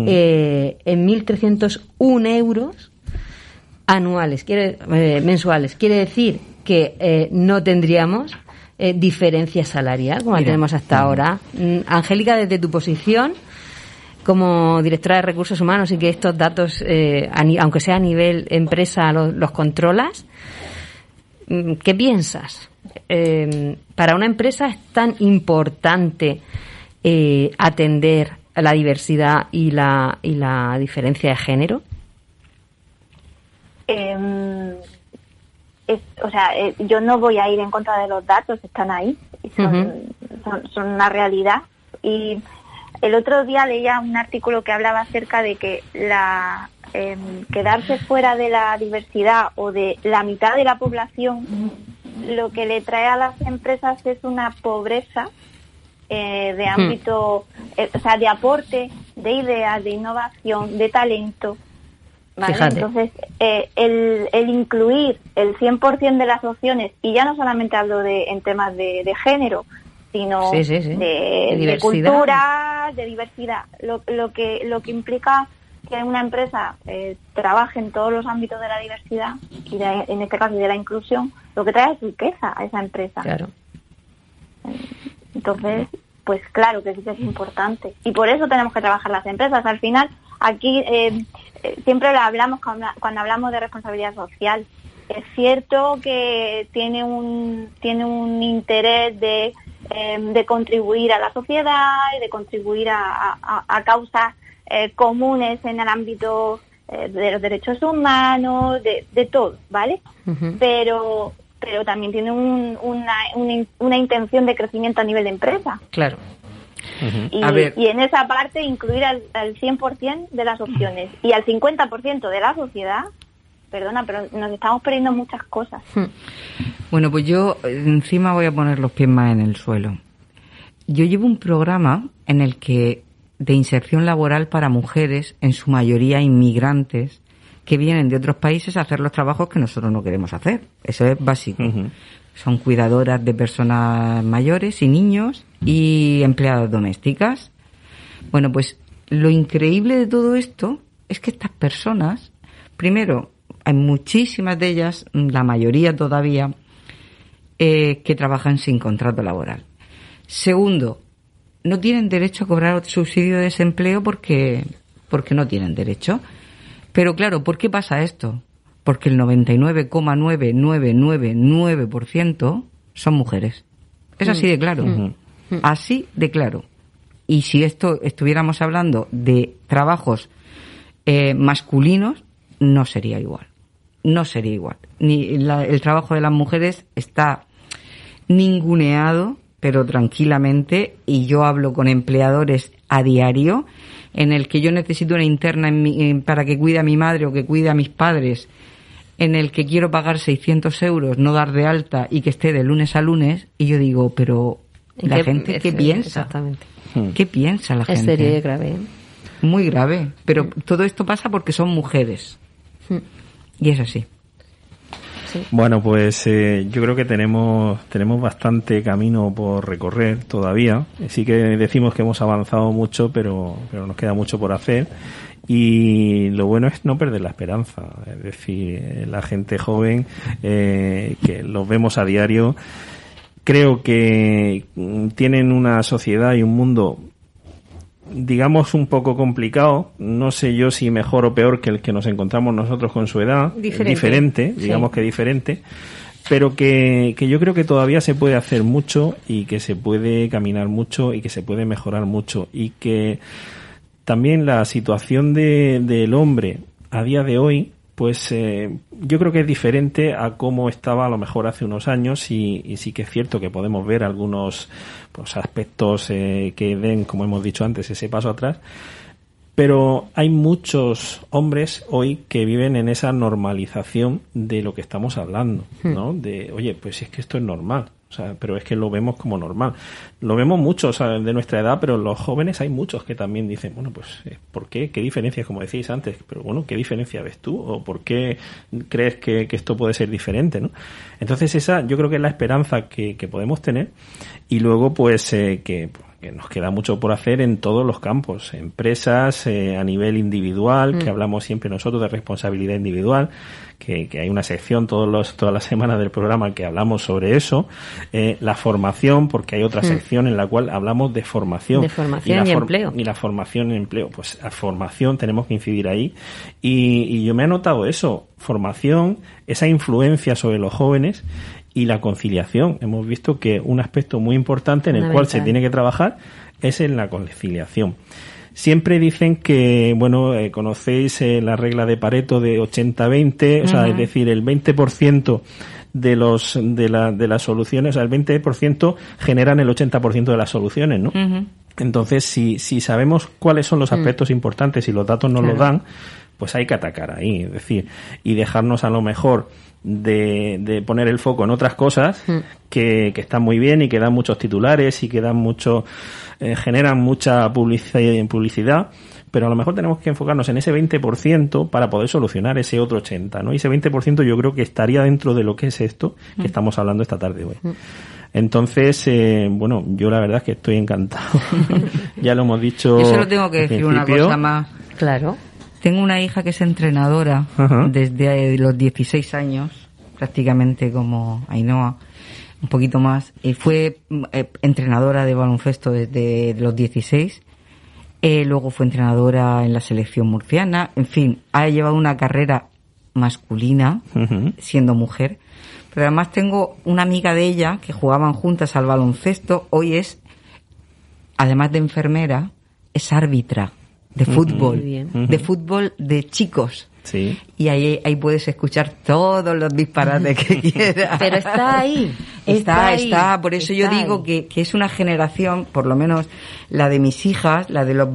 1.301 euros anuales, mensuales. Quiere decir que no tendríamos diferencia salarial como la tenemos hasta ahora. Angélica, desde tu posición como directora de Recursos Humanos, y que estos datos, aunque sea a nivel empresa, los controlas, ¿qué piensas? Para una empresa es tan importante atender a la diversidad y la diferencia de género. Yo no voy a ir en contra de los datos, están ahí, son una realidad. Y el otro día leía un artículo que hablaba acerca de que quedarse fuera de la diversidad o de la mitad de la población, lo que le trae a las empresas es una pobreza de ámbito, de aporte, de ideas, de innovación, de talento, ¿vale? Entonces, el incluir el 100% de las opciones, y ya no solamente hablo en temas de género, sino de cultura, de diversidad, lo que implica que una empresa trabaje en todos los ámbitos de la diversidad y en este caso de la inclusión, lo que trae es riqueza a esa empresa. Claro. Entonces, pues claro que sí que es importante. Y por eso tenemos que trabajar las empresas. Al final, aquí siempre lo hablamos cuando hablamos de responsabilidad social. Es cierto que tiene un interés de contribuir a la sociedad y de contribuir a causas comunes en el ámbito de los derechos humanos, de todo, ¿vale? Pero también tiene una intención de crecimiento a nivel de empresa. Claro. Y en esa parte incluir al 100% de las opciones y al 50% de la sociedad. Perdona, pero nos estamos perdiendo muchas cosas. Bueno, pues yo encima voy a poner los pies más en el suelo. Yo llevo un programa en el que de inserción laboral para mujeres, en su mayoría inmigrantes, que vienen de otros países a hacer los trabajos que nosotros no queremos hacer. Eso es básico. Son cuidadoras de personas mayores y niños y empleadas domésticas. Bueno, pues lo increíble de todo esto es que estas personas, primero, hay muchísimas de ellas, la mayoría todavía, que trabajan sin contrato laboral. Segundo, no tienen derecho a cobrar subsidio de desempleo porque no tienen derecho. Pero claro, ¿por qué pasa esto? Porque el 99,9999% son mujeres. Es así de claro. Así de claro. Y si estuviéramos hablando de trabajos masculinos, no sería igual. No sería igual. El trabajo de las mujeres está ninguneado, pero tranquilamente, y yo hablo con empleadores a diario, en el que yo necesito una interna para que cuide a mi madre o que cuide a mis padres, en el que quiero pagar 600 euros, no dar de alta y que esté de lunes a lunes, y yo digo, pero la gente, ¿qué piensa? Exactamente. ¿Qué piensa la gente? Es serio y grave. Muy grave. Pero todo esto pasa porque son mujeres. Y es así. Sí. Bueno, pues yo creo que tenemos bastante camino por recorrer todavía. Sí que decimos que hemos avanzado mucho, pero nos queda mucho por hacer. Y lo bueno es no perder la esperanza. Es decir, la gente joven, que los vemos a diario, creo que tienen una sociedad y un mundo, digamos, un poco complicado. No sé yo si mejor o peor que el que nos encontramos nosotros con su edad. Diferente, digamos, sí, que diferente. Pero que yo creo que todavía se puede hacer mucho y que se puede caminar mucho y que se puede mejorar mucho. Y que también la situación del hombre a día de hoy, pues yo creo que es diferente a cómo estaba a lo mejor hace unos años, y sí que es cierto que podemos ver algunos pues aspectos que den, como hemos dicho antes, ese paso atrás, pero hay muchos hombres hoy que viven en esa normalización de lo que estamos hablando, ¿no? De, oye, pues es que esto es normal. O sea, pero es que lo vemos como normal. Lo vemos muchos, o sea, de nuestra edad, pero los jóvenes hay muchos que también dicen, bueno, pues, ¿por qué? ¿Qué diferencias? Como decíais antes, pero bueno, ¿qué diferencia ves tú? ¿O por qué crees que esto puede ser diferente, no? Entonces esa, yo creo que es la esperanza que podemos tener, y luego, pues, que nos queda mucho por hacer en todos los campos, empresas, a nivel individual, que hablamos siempre nosotros de responsabilidad individual, que hay una sección todas las semanas del programa que hablamos sobre eso, la formación, porque hay otra sección en la cual hablamos de formación. De formación y empleo. Y la formación y empleo, pues a formación tenemos que incidir ahí, y yo me he notado eso, formación, esa influencia sobre los jóvenes, y la conciliación. Hemos visto que un aspecto muy importante en el cual se tiene que trabajar es en la conciliación. Siempre dicen que, bueno, conocéis la regla de Pareto de 80-20, o sea, es decir, el 20% de las soluciones, o sea, el 20% generan el 80% de las soluciones, ¿no? Entonces, si sabemos cuáles son los aspectos importantes y los datos nos los dan, pues hay que atacar ahí, es decir, y dejarnos a lo mejor de poner el foco en otras cosas que están muy bien y que dan muchos titulares y que dan mucho, generan mucha publicidad, pero a lo mejor tenemos que enfocarnos en ese 20% para poder solucionar ese otro 80%, ¿no? Y ese 20% yo creo que estaría dentro de lo que es esto que estamos hablando esta tarde hoy. Entonces, bueno, yo la verdad es que estoy encantado. Ya lo hemos dicho. Yo solo tengo que decir una cosa más. Claro. Tengo una hija que es entrenadora desde los 16 años, prácticamente como Ainhoa, un poquito más, y fue entrenadora de baloncesto desde los 16, luego fue entrenadora en la selección murciana, en fin, ha llevado una carrera masculina, siendo mujer, pero además tengo una amiga de ella que jugaban juntas al baloncesto, hoy es, además de enfermera, es árbitra de fútbol, de fútbol de chicos. Sí. Y ahí puedes escuchar todos los disparates que quieras. Pero está ahí. Está. Por eso yo digo que es una generación, por lo menos la de mis hijas, la de los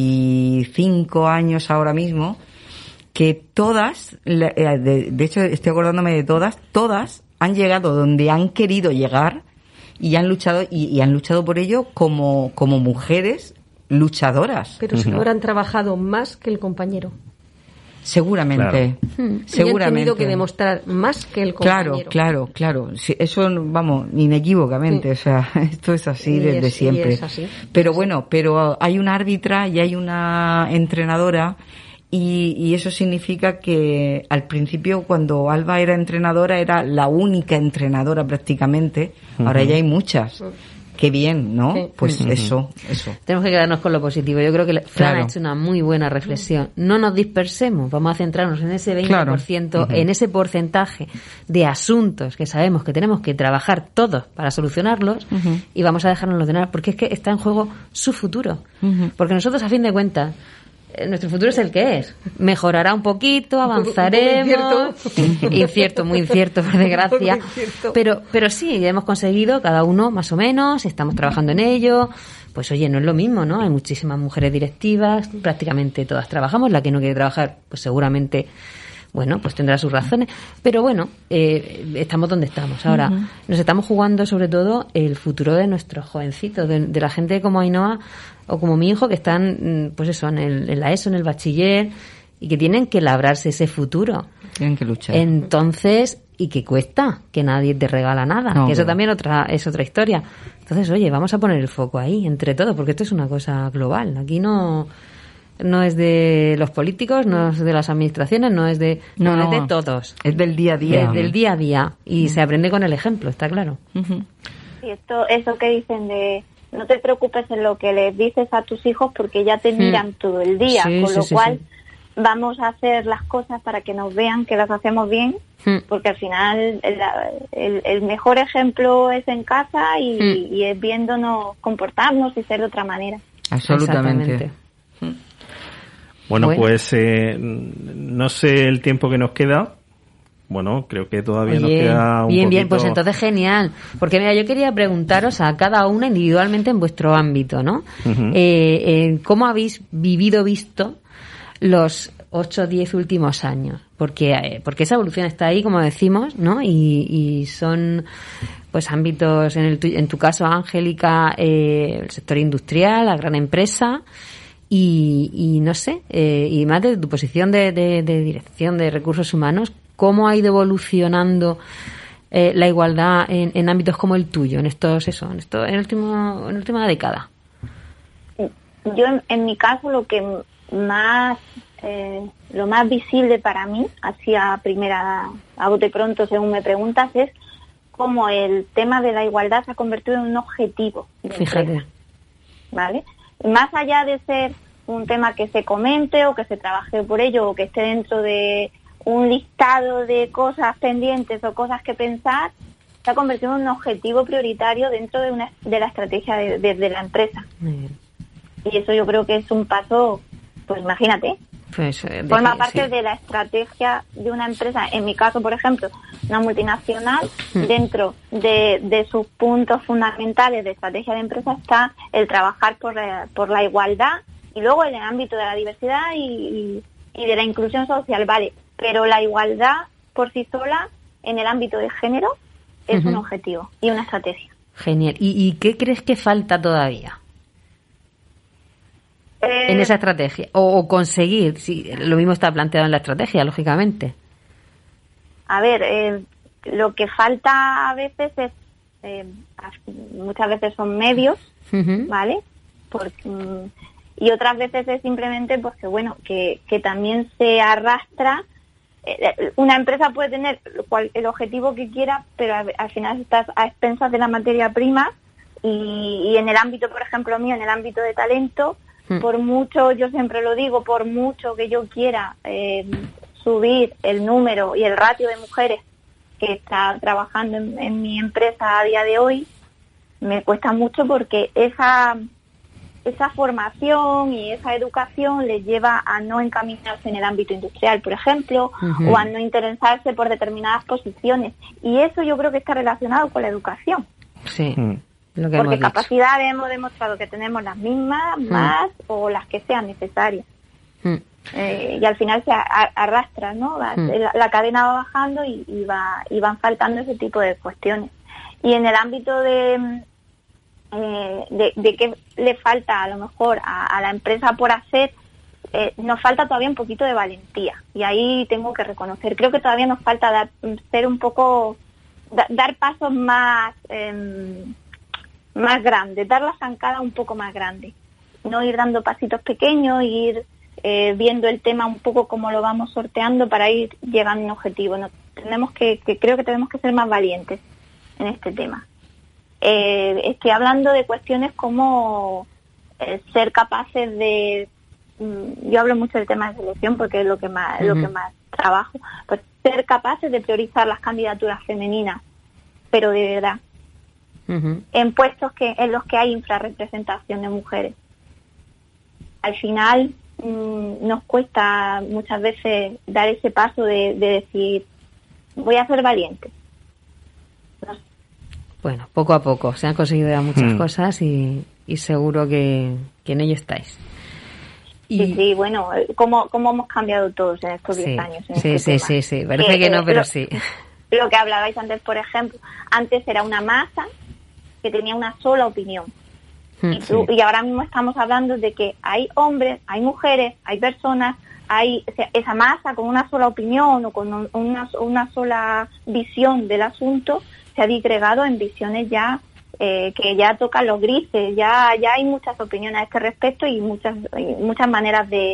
25 años ahora mismo, que todas, de hecho estoy acordándome de todas han llegado donde han querido llegar y han luchado y han luchado por ello como mujeres luchadoras. Pero si habrán trabajado más que el compañero. Seguramente. Y han tenido que demostrar más que el compañero. Claro. Sí, eso, vamos, inequívocamente. O sea, esto es así desde siempre. Es así. Pero bueno, hay una árbitra y hay una entrenadora. Y eso significa que al principio, cuando Alba era entrenadora, era la única entrenadora prácticamente. Ahora ya hay muchas. Qué bien, ¿no? Sí. Pues eso. Tenemos que quedarnos con lo positivo. Yo creo que Fran ha hecho una muy buena reflexión. No nos dispersemos, vamos a centrarnos en ese 20%, en ese porcentaje de asuntos que sabemos que tenemos que trabajar todos para solucionarlos, y vamos a dejarnos los demás, porque es que está en juego su futuro. Porque nosotros, a fin de cuentas, nuestro futuro es el que es. Mejorará un poquito, avanzaremos. Incierto, muy incierto, por desgracia. Pero sí, hemos conseguido, cada uno más o menos, estamos trabajando en ello. Pues oye, no es lo mismo, ¿no? Hay muchísimas mujeres directivas, prácticamente todas trabajamos. La que no quiere trabajar, pues seguramente bueno, pues tendrá sus razones. Pero bueno, estamos donde estamos. Ahora, nos estamos jugando sobre todo el futuro de nuestros jovencitos, de la gente como Ainhoa o como mi hijo, que están, pues eso, en la ESO, en el bachiller, y que tienen que labrarse ese futuro. Tienen que luchar. Entonces, y que cuesta, que nadie te regala nada, No, que eso pero... también es otra historia. Entonces, oye, vamos a poner el foco ahí, entre todos, porque esto es una cosa global. Aquí no es de los políticos, no es de las administraciones, no es de es de todos. Es del día a día. Es del día a día, y se aprende con el ejemplo, está claro. Y eso que dicen de no te preocupes en lo que les dices a tus hijos porque ya te miran todo el día, con lo cual vamos a hacer las cosas para que nos vean que las hacemos bien, porque al final el mejor ejemplo es en casa y es viéndonos comportarnos y ser de otra manera. Absolutamente. Bueno, pues no sé el tiempo que nos queda. Bueno, creo que todavía nos queda un poquito... Bien, pues entonces genial. Porque mira, yo quería preguntaros a cada una individualmente en vuestro ámbito, ¿no? ¿Cómo habéis visto los 8 o 10 últimos años? Porque esa evolución está ahí, como decimos, ¿no? Y son pues ámbitos, en tu caso, Angélica, el sector industrial, la gran empresa... Y no sé, y más de tu posición de dirección de recursos humanos, ¿cómo ha ido evolucionando la igualdad en ámbitos como el tuyo, en la última década? Yo, en mi caso, lo más visible para mí, así a bote pronto, según me preguntas, es cómo el tema de la igualdad se ha convertido en un objetivo. Fíjate. ¿Vale? Más allá de ser un tema que se comente o que se trabaje por ello o que esté dentro de un listado de cosas pendientes o cosas que pensar, se ha convertido en un objetivo prioritario dentro de la estrategia de la empresa. Muy bien. Y eso yo creo que es un paso, pues imagínate, pues, forma parte de la estrategia de una empresa. En mi caso, por ejemplo, una multinacional, dentro de sus puntos fundamentales de estrategia de empresa está el trabajar por la igualdad y luego en el ámbito de la diversidad y de la inclusión social, vale, pero la igualdad por sí sola en el ámbito de género es un objetivo y una estrategia. Genial. ¿Y qué crees que falta todavía en esa estrategia? O conseguir, si lo mismo está planteado en la estrategia, lógicamente. A ver, lo que falta a veces es, muchas veces son medios, ¿vale? Y otras veces es simplemente pues que también se arrastra. Una empresa puede tener el objetivo que quiera, pero al final estás a expensas de la materia prima y en el ámbito, por ejemplo mío, en el ámbito de talento, por mucho, yo siempre lo digo, por mucho que yo quiera subir el número y el ratio de mujeres que está trabajando en mi empresa a día de hoy, me cuesta mucho porque esa formación y esa educación les lleva a no encaminarse en el ámbito industrial, por ejemplo, o a no interesarse por determinadas posiciones. Y eso yo creo que está relacionado con la educación. Sí. Porque capacidades hemos demostrado que tenemos las mismas, más o las que sean necesarias. Y al final se arrastra, ¿no? La cadena va bajando y van faltando ese tipo de cuestiones. Y en el ámbito de qué le falta a lo mejor a la empresa por hacer, nos falta todavía un poquito de valentía. Y ahí tengo que reconocer, creo que todavía nos falta dar pasos más grandes, dar la zancada un poco más grande. No ir dando pasitos pequeños, ir viendo el tema un poco como lo vamos sorteando para ir llegando a un objetivo. Creo que tenemos que ser más valientes en este tema. Estoy hablando de cuestiones como ser capaces de... yo hablo mucho del tema de selección porque es lo que más trabajo. Pues ser capaces de priorizar las candidaturas femeninas, pero de verdad, en puestos en los que hay infrarrepresentación de mujeres. Al final nos cuesta muchas veces dar ese paso de decir, voy a ser valiente. No sé. Bueno, poco a poco se han conseguido ya muchas cosas y seguro que en ello estáis. Sí, bueno, cómo hemos cambiado todos en estos 10 años. Sí, parece que no, pero sí. Lo que hablabais antes, por ejemplo, antes era una masa que tenía una sola opinión. Y ahora mismo estamos hablando de que hay hombres, hay mujeres, hay personas, hay esa masa con una sola opinión o con una sola visión del asunto, se ha disgregado en visiones ya que ya tocan los grises, ya hay muchas opiniones a este respecto y muchas maneras de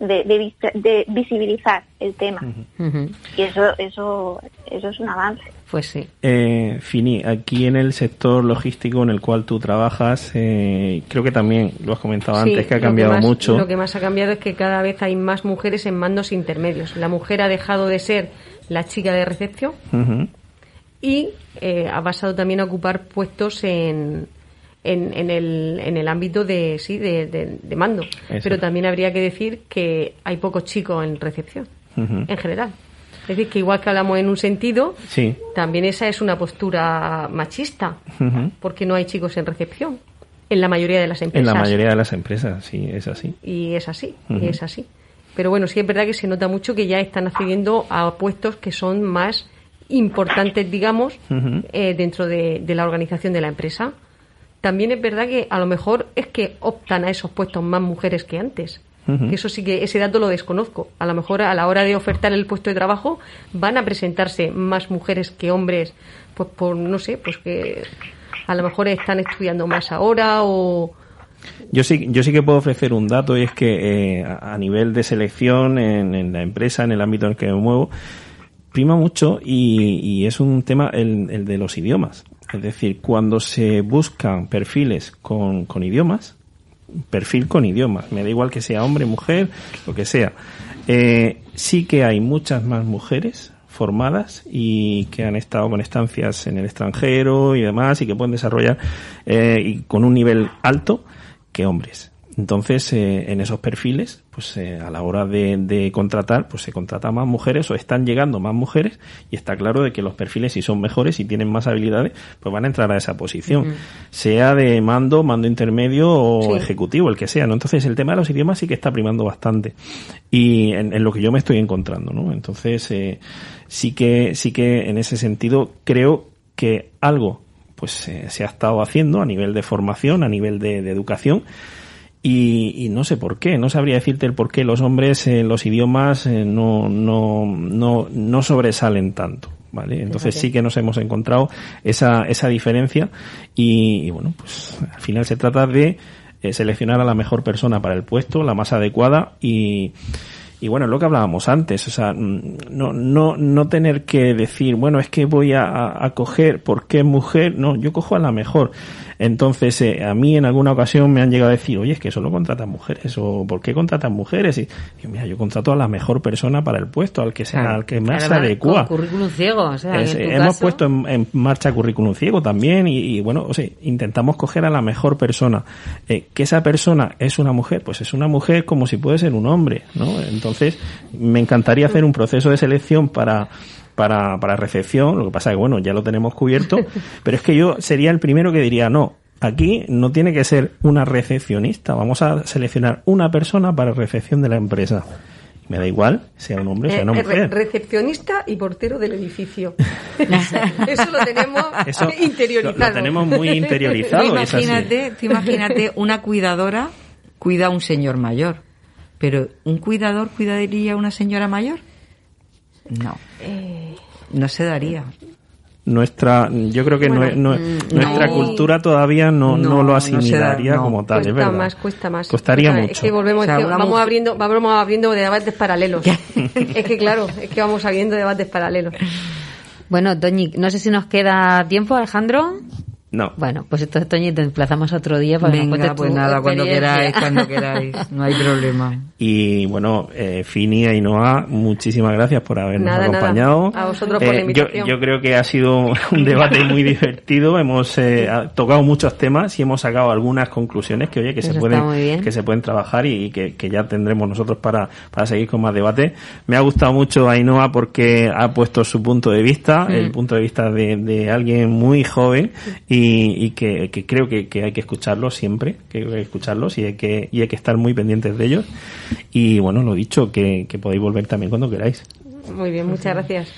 visibilizar el tema. Y eso es un avance. Pues sí. Fini, aquí en el sector logístico en el cual tú trabajas, creo que también lo has comentado antes, que ha cambiado mucho. Lo que más ha cambiado es que cada vez hay más mujeres en mandos intermedios. La mujer ha dejado de ser la chica de recepción y ha pasado también a ocupar puestos en el ámbito de mando. Eso. Pero también habría que decir que hay pocos chicos en recepción, en general. Es decir, que igual que hablamos en un sentido, también esa es una postura machista, porque no hay chicos en recepción, en la mayoría de las empresas. En la mayoría de las empresas, sí, es así. Y es así, es así. Pero bueno, sí es verdad que se nota mucho que ya están accediendo a puestos que son más importantes, digamos, dentro de la organización de la empresa. También es verdad que a lo mejor es que optan a esos puestos más mujeres que antes. Eso sí que ese dato lo desconozco. A lo mejor a la hora de ofertar el puesto de trabajo van a presentarse más mujeres que hombres, pues por no sé, pues que a lo mejor están estudiando más ahora o... Yo sí que puedo ofrecer un dato, y es que a nivel de selección en la empresa, en el ámbito en el que me muevo, prima mucho y es un tema el de los idiomas. Es decir, cuando se buscan perfiles con idiomas, perfil con idiomas, me da igual que sea hombre, mujer, lo que sea, sí que hay muchas más mujeres formadas y que han estado con estancias en el extranjero y demás y que pueden desarrollar y con un nivel alto que hombres. Entonces, en esos perfiles, pues a la hora de contratar, pues se contrata más mujeres o están llegando más mujeres, y está claro de que los perfiles, si son mejores y tienen más habilidades, pues van a entrar a esa posición, sea de mando intermedio o ejecutivo, el que sea, ¿no? Entonces, el tema de los idiomas sí que está primando bastante, y en lo que yo me estoy encontrando, ¿no? Entonces, sí que en ese sentido creo que algo pues se ha estado haciendo a nivel de formación, a nivel de educación. Y no sé por qué, no sabría decirte el por qué los hombres en los idiomas no sobresalen tanto, ¿vale? Entonces sí que nos hemos encontrado esa diferencia y bueno, pues al final se trata de seleccionar a la mejor persona para el puesto, la más adecuada y bueno, es lo que hablábamos antes, o sea, no tener que decir, bueno, es que voy a coger porque es mujer, no, yo cojo a la mejor. Entonces, a mí en alguna ocasión me han llegado a decir, oye, es que solo contratan mujeres, o ¿por qué contratan mujeres? Y digo, mira, yo contrato a la mejor persona para el puesto, al que sea, al que más se adecua. Con currículum ciego, o sea, hemos puesto en marcha currículum ciego también, y bueno, o sea, intentamos coger a la mejor persona. Que esa persona es una mujer, pues es una mujer como si puede ser un hombre, ¿no? Entonces, me encantaría hacer un proceso de selección para recepción, lo que pasa es que bueno, ya lo tenemos cubierto, pero es que yo sería el primero que diría, no, aquí no tiene que ser una recepcionista, vamos a seleccionar una persona para recepción de la empresa. Me da igual, sea un hombre, sea una mujer. Recepcionista y portero del edificio. Eso lo tenemos interiorizado. Lo tenemos muy interiorizado. Tú imagínate una cuidadora cuida a un señor mayor, pero ¿un cuidador cuidaría a una señora mayor? No se daría. Yo creo que nuestra cultura todavía no lo asimilaría como tal, es verdad. Cuesta más. Costaría mucho. Es que vamos abriendo debates paralelos. Es que claro, es que vamos abriendo debates paralelos. Bueno, Toñi, no sé si nos queda tiempo, Alejandro. No. Bueno, pues entonces, Toñi, te emplazamos otro día para que nos cuentes pues nada, cuando queráis, no hay problema. Y bueno, Fini y Ainhoa, muchísimas gracias por habernos acompañado. A vosotros por la invitación. Yo creo que ha sido un debate muy divertido, hemos tocado muchos temas y hemos sacado algunas conclusiones que oye que se pueden trabajar y que ya tendremos nosotros para seguir con más debate. Me ha gustado mucho Ainhoa porque ha puesto su punto de vista, el punto de vista de alguien muy joven y y que creo que hay que escucharlos siempre, que hay que escucharlos y hay que estar muy pendientes de ellos. Y bueno, lo dicho, que podéis volver también cuando queráis. Muy bien, muchas gracias.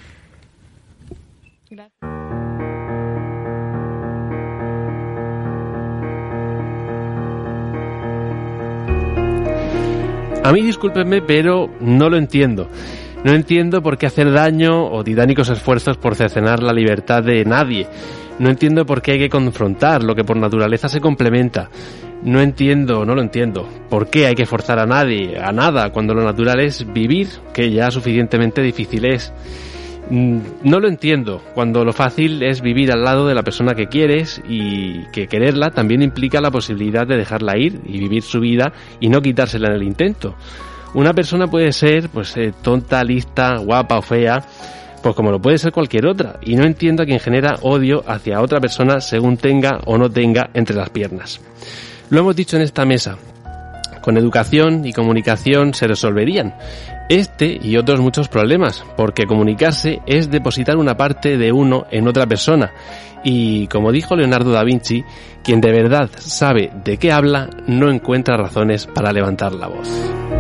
A mí, discúlpenme, pero no lo entiendo. No entiendo por qué hacer daño o titánicos esfuerzos por cercenar la libertad de nadie. No entiendo por qué hay que confrontar lo que por naturaleza se complementa. No lo entiendo. ¿Por qué hay que forzar a nadie, a nada, cuando lo natural es vivir, que ya suficientemente difícil es? No lo entiendo, cuando lo fácil es vivir al lado de la persona que quieres y que quererla también implica la posibilidad de dejarla ir y vivir su vida y no quitársela en el intento. Una persona puede ser tonta, lista, guapa o fea, pues como lo puede ser cualquier otra, y no entiendo a quien genera odio hacia otra persona según tenga o no tenga entre las piernas. Lo hemos dicho en esta mesa, con educación y comunicación se resolverían este y otros muchos problemas, porque comunicarse es depositar una parte de uno en otra persona, y como dijo Leonardo da Vinci, quien de verdad sabe de qué habla no encuentra razones para levantar la voz.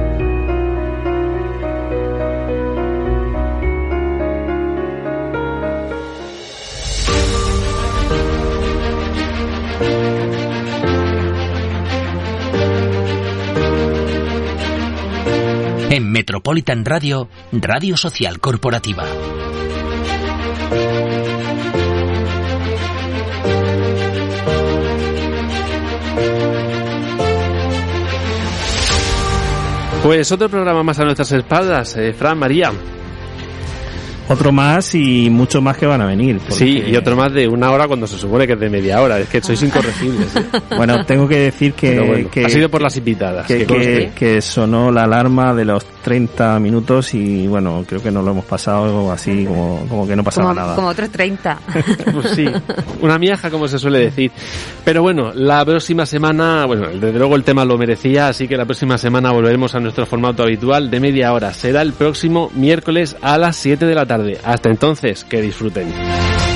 En Metropolitan Radio, Radio Social Corporativa. Pues otro programa más a nuestras espaldas, Fran, María. Otro más y muchos más que van a venir. Porque... Sí, y otro más de 1 hora cuando se supone que es de media hora. Es que sois incorregibles. Bueno, tengo que decir que ha sido por las invitadas. Que sonó la alarma de los 30 minutos y bueno, creo que nos lo hemos pasado así como que no pasaba nada. Como otros 30. Pues sí, una miaja como se suele decir. Pero bueno, la próxima semana, desde luego el tema lo merecía, así que la próxima semana volveremos a nuestro formato habitual de media hora. Será el próximo miércoles a las 7 de la tarde. Hasta entonces, que disfruten.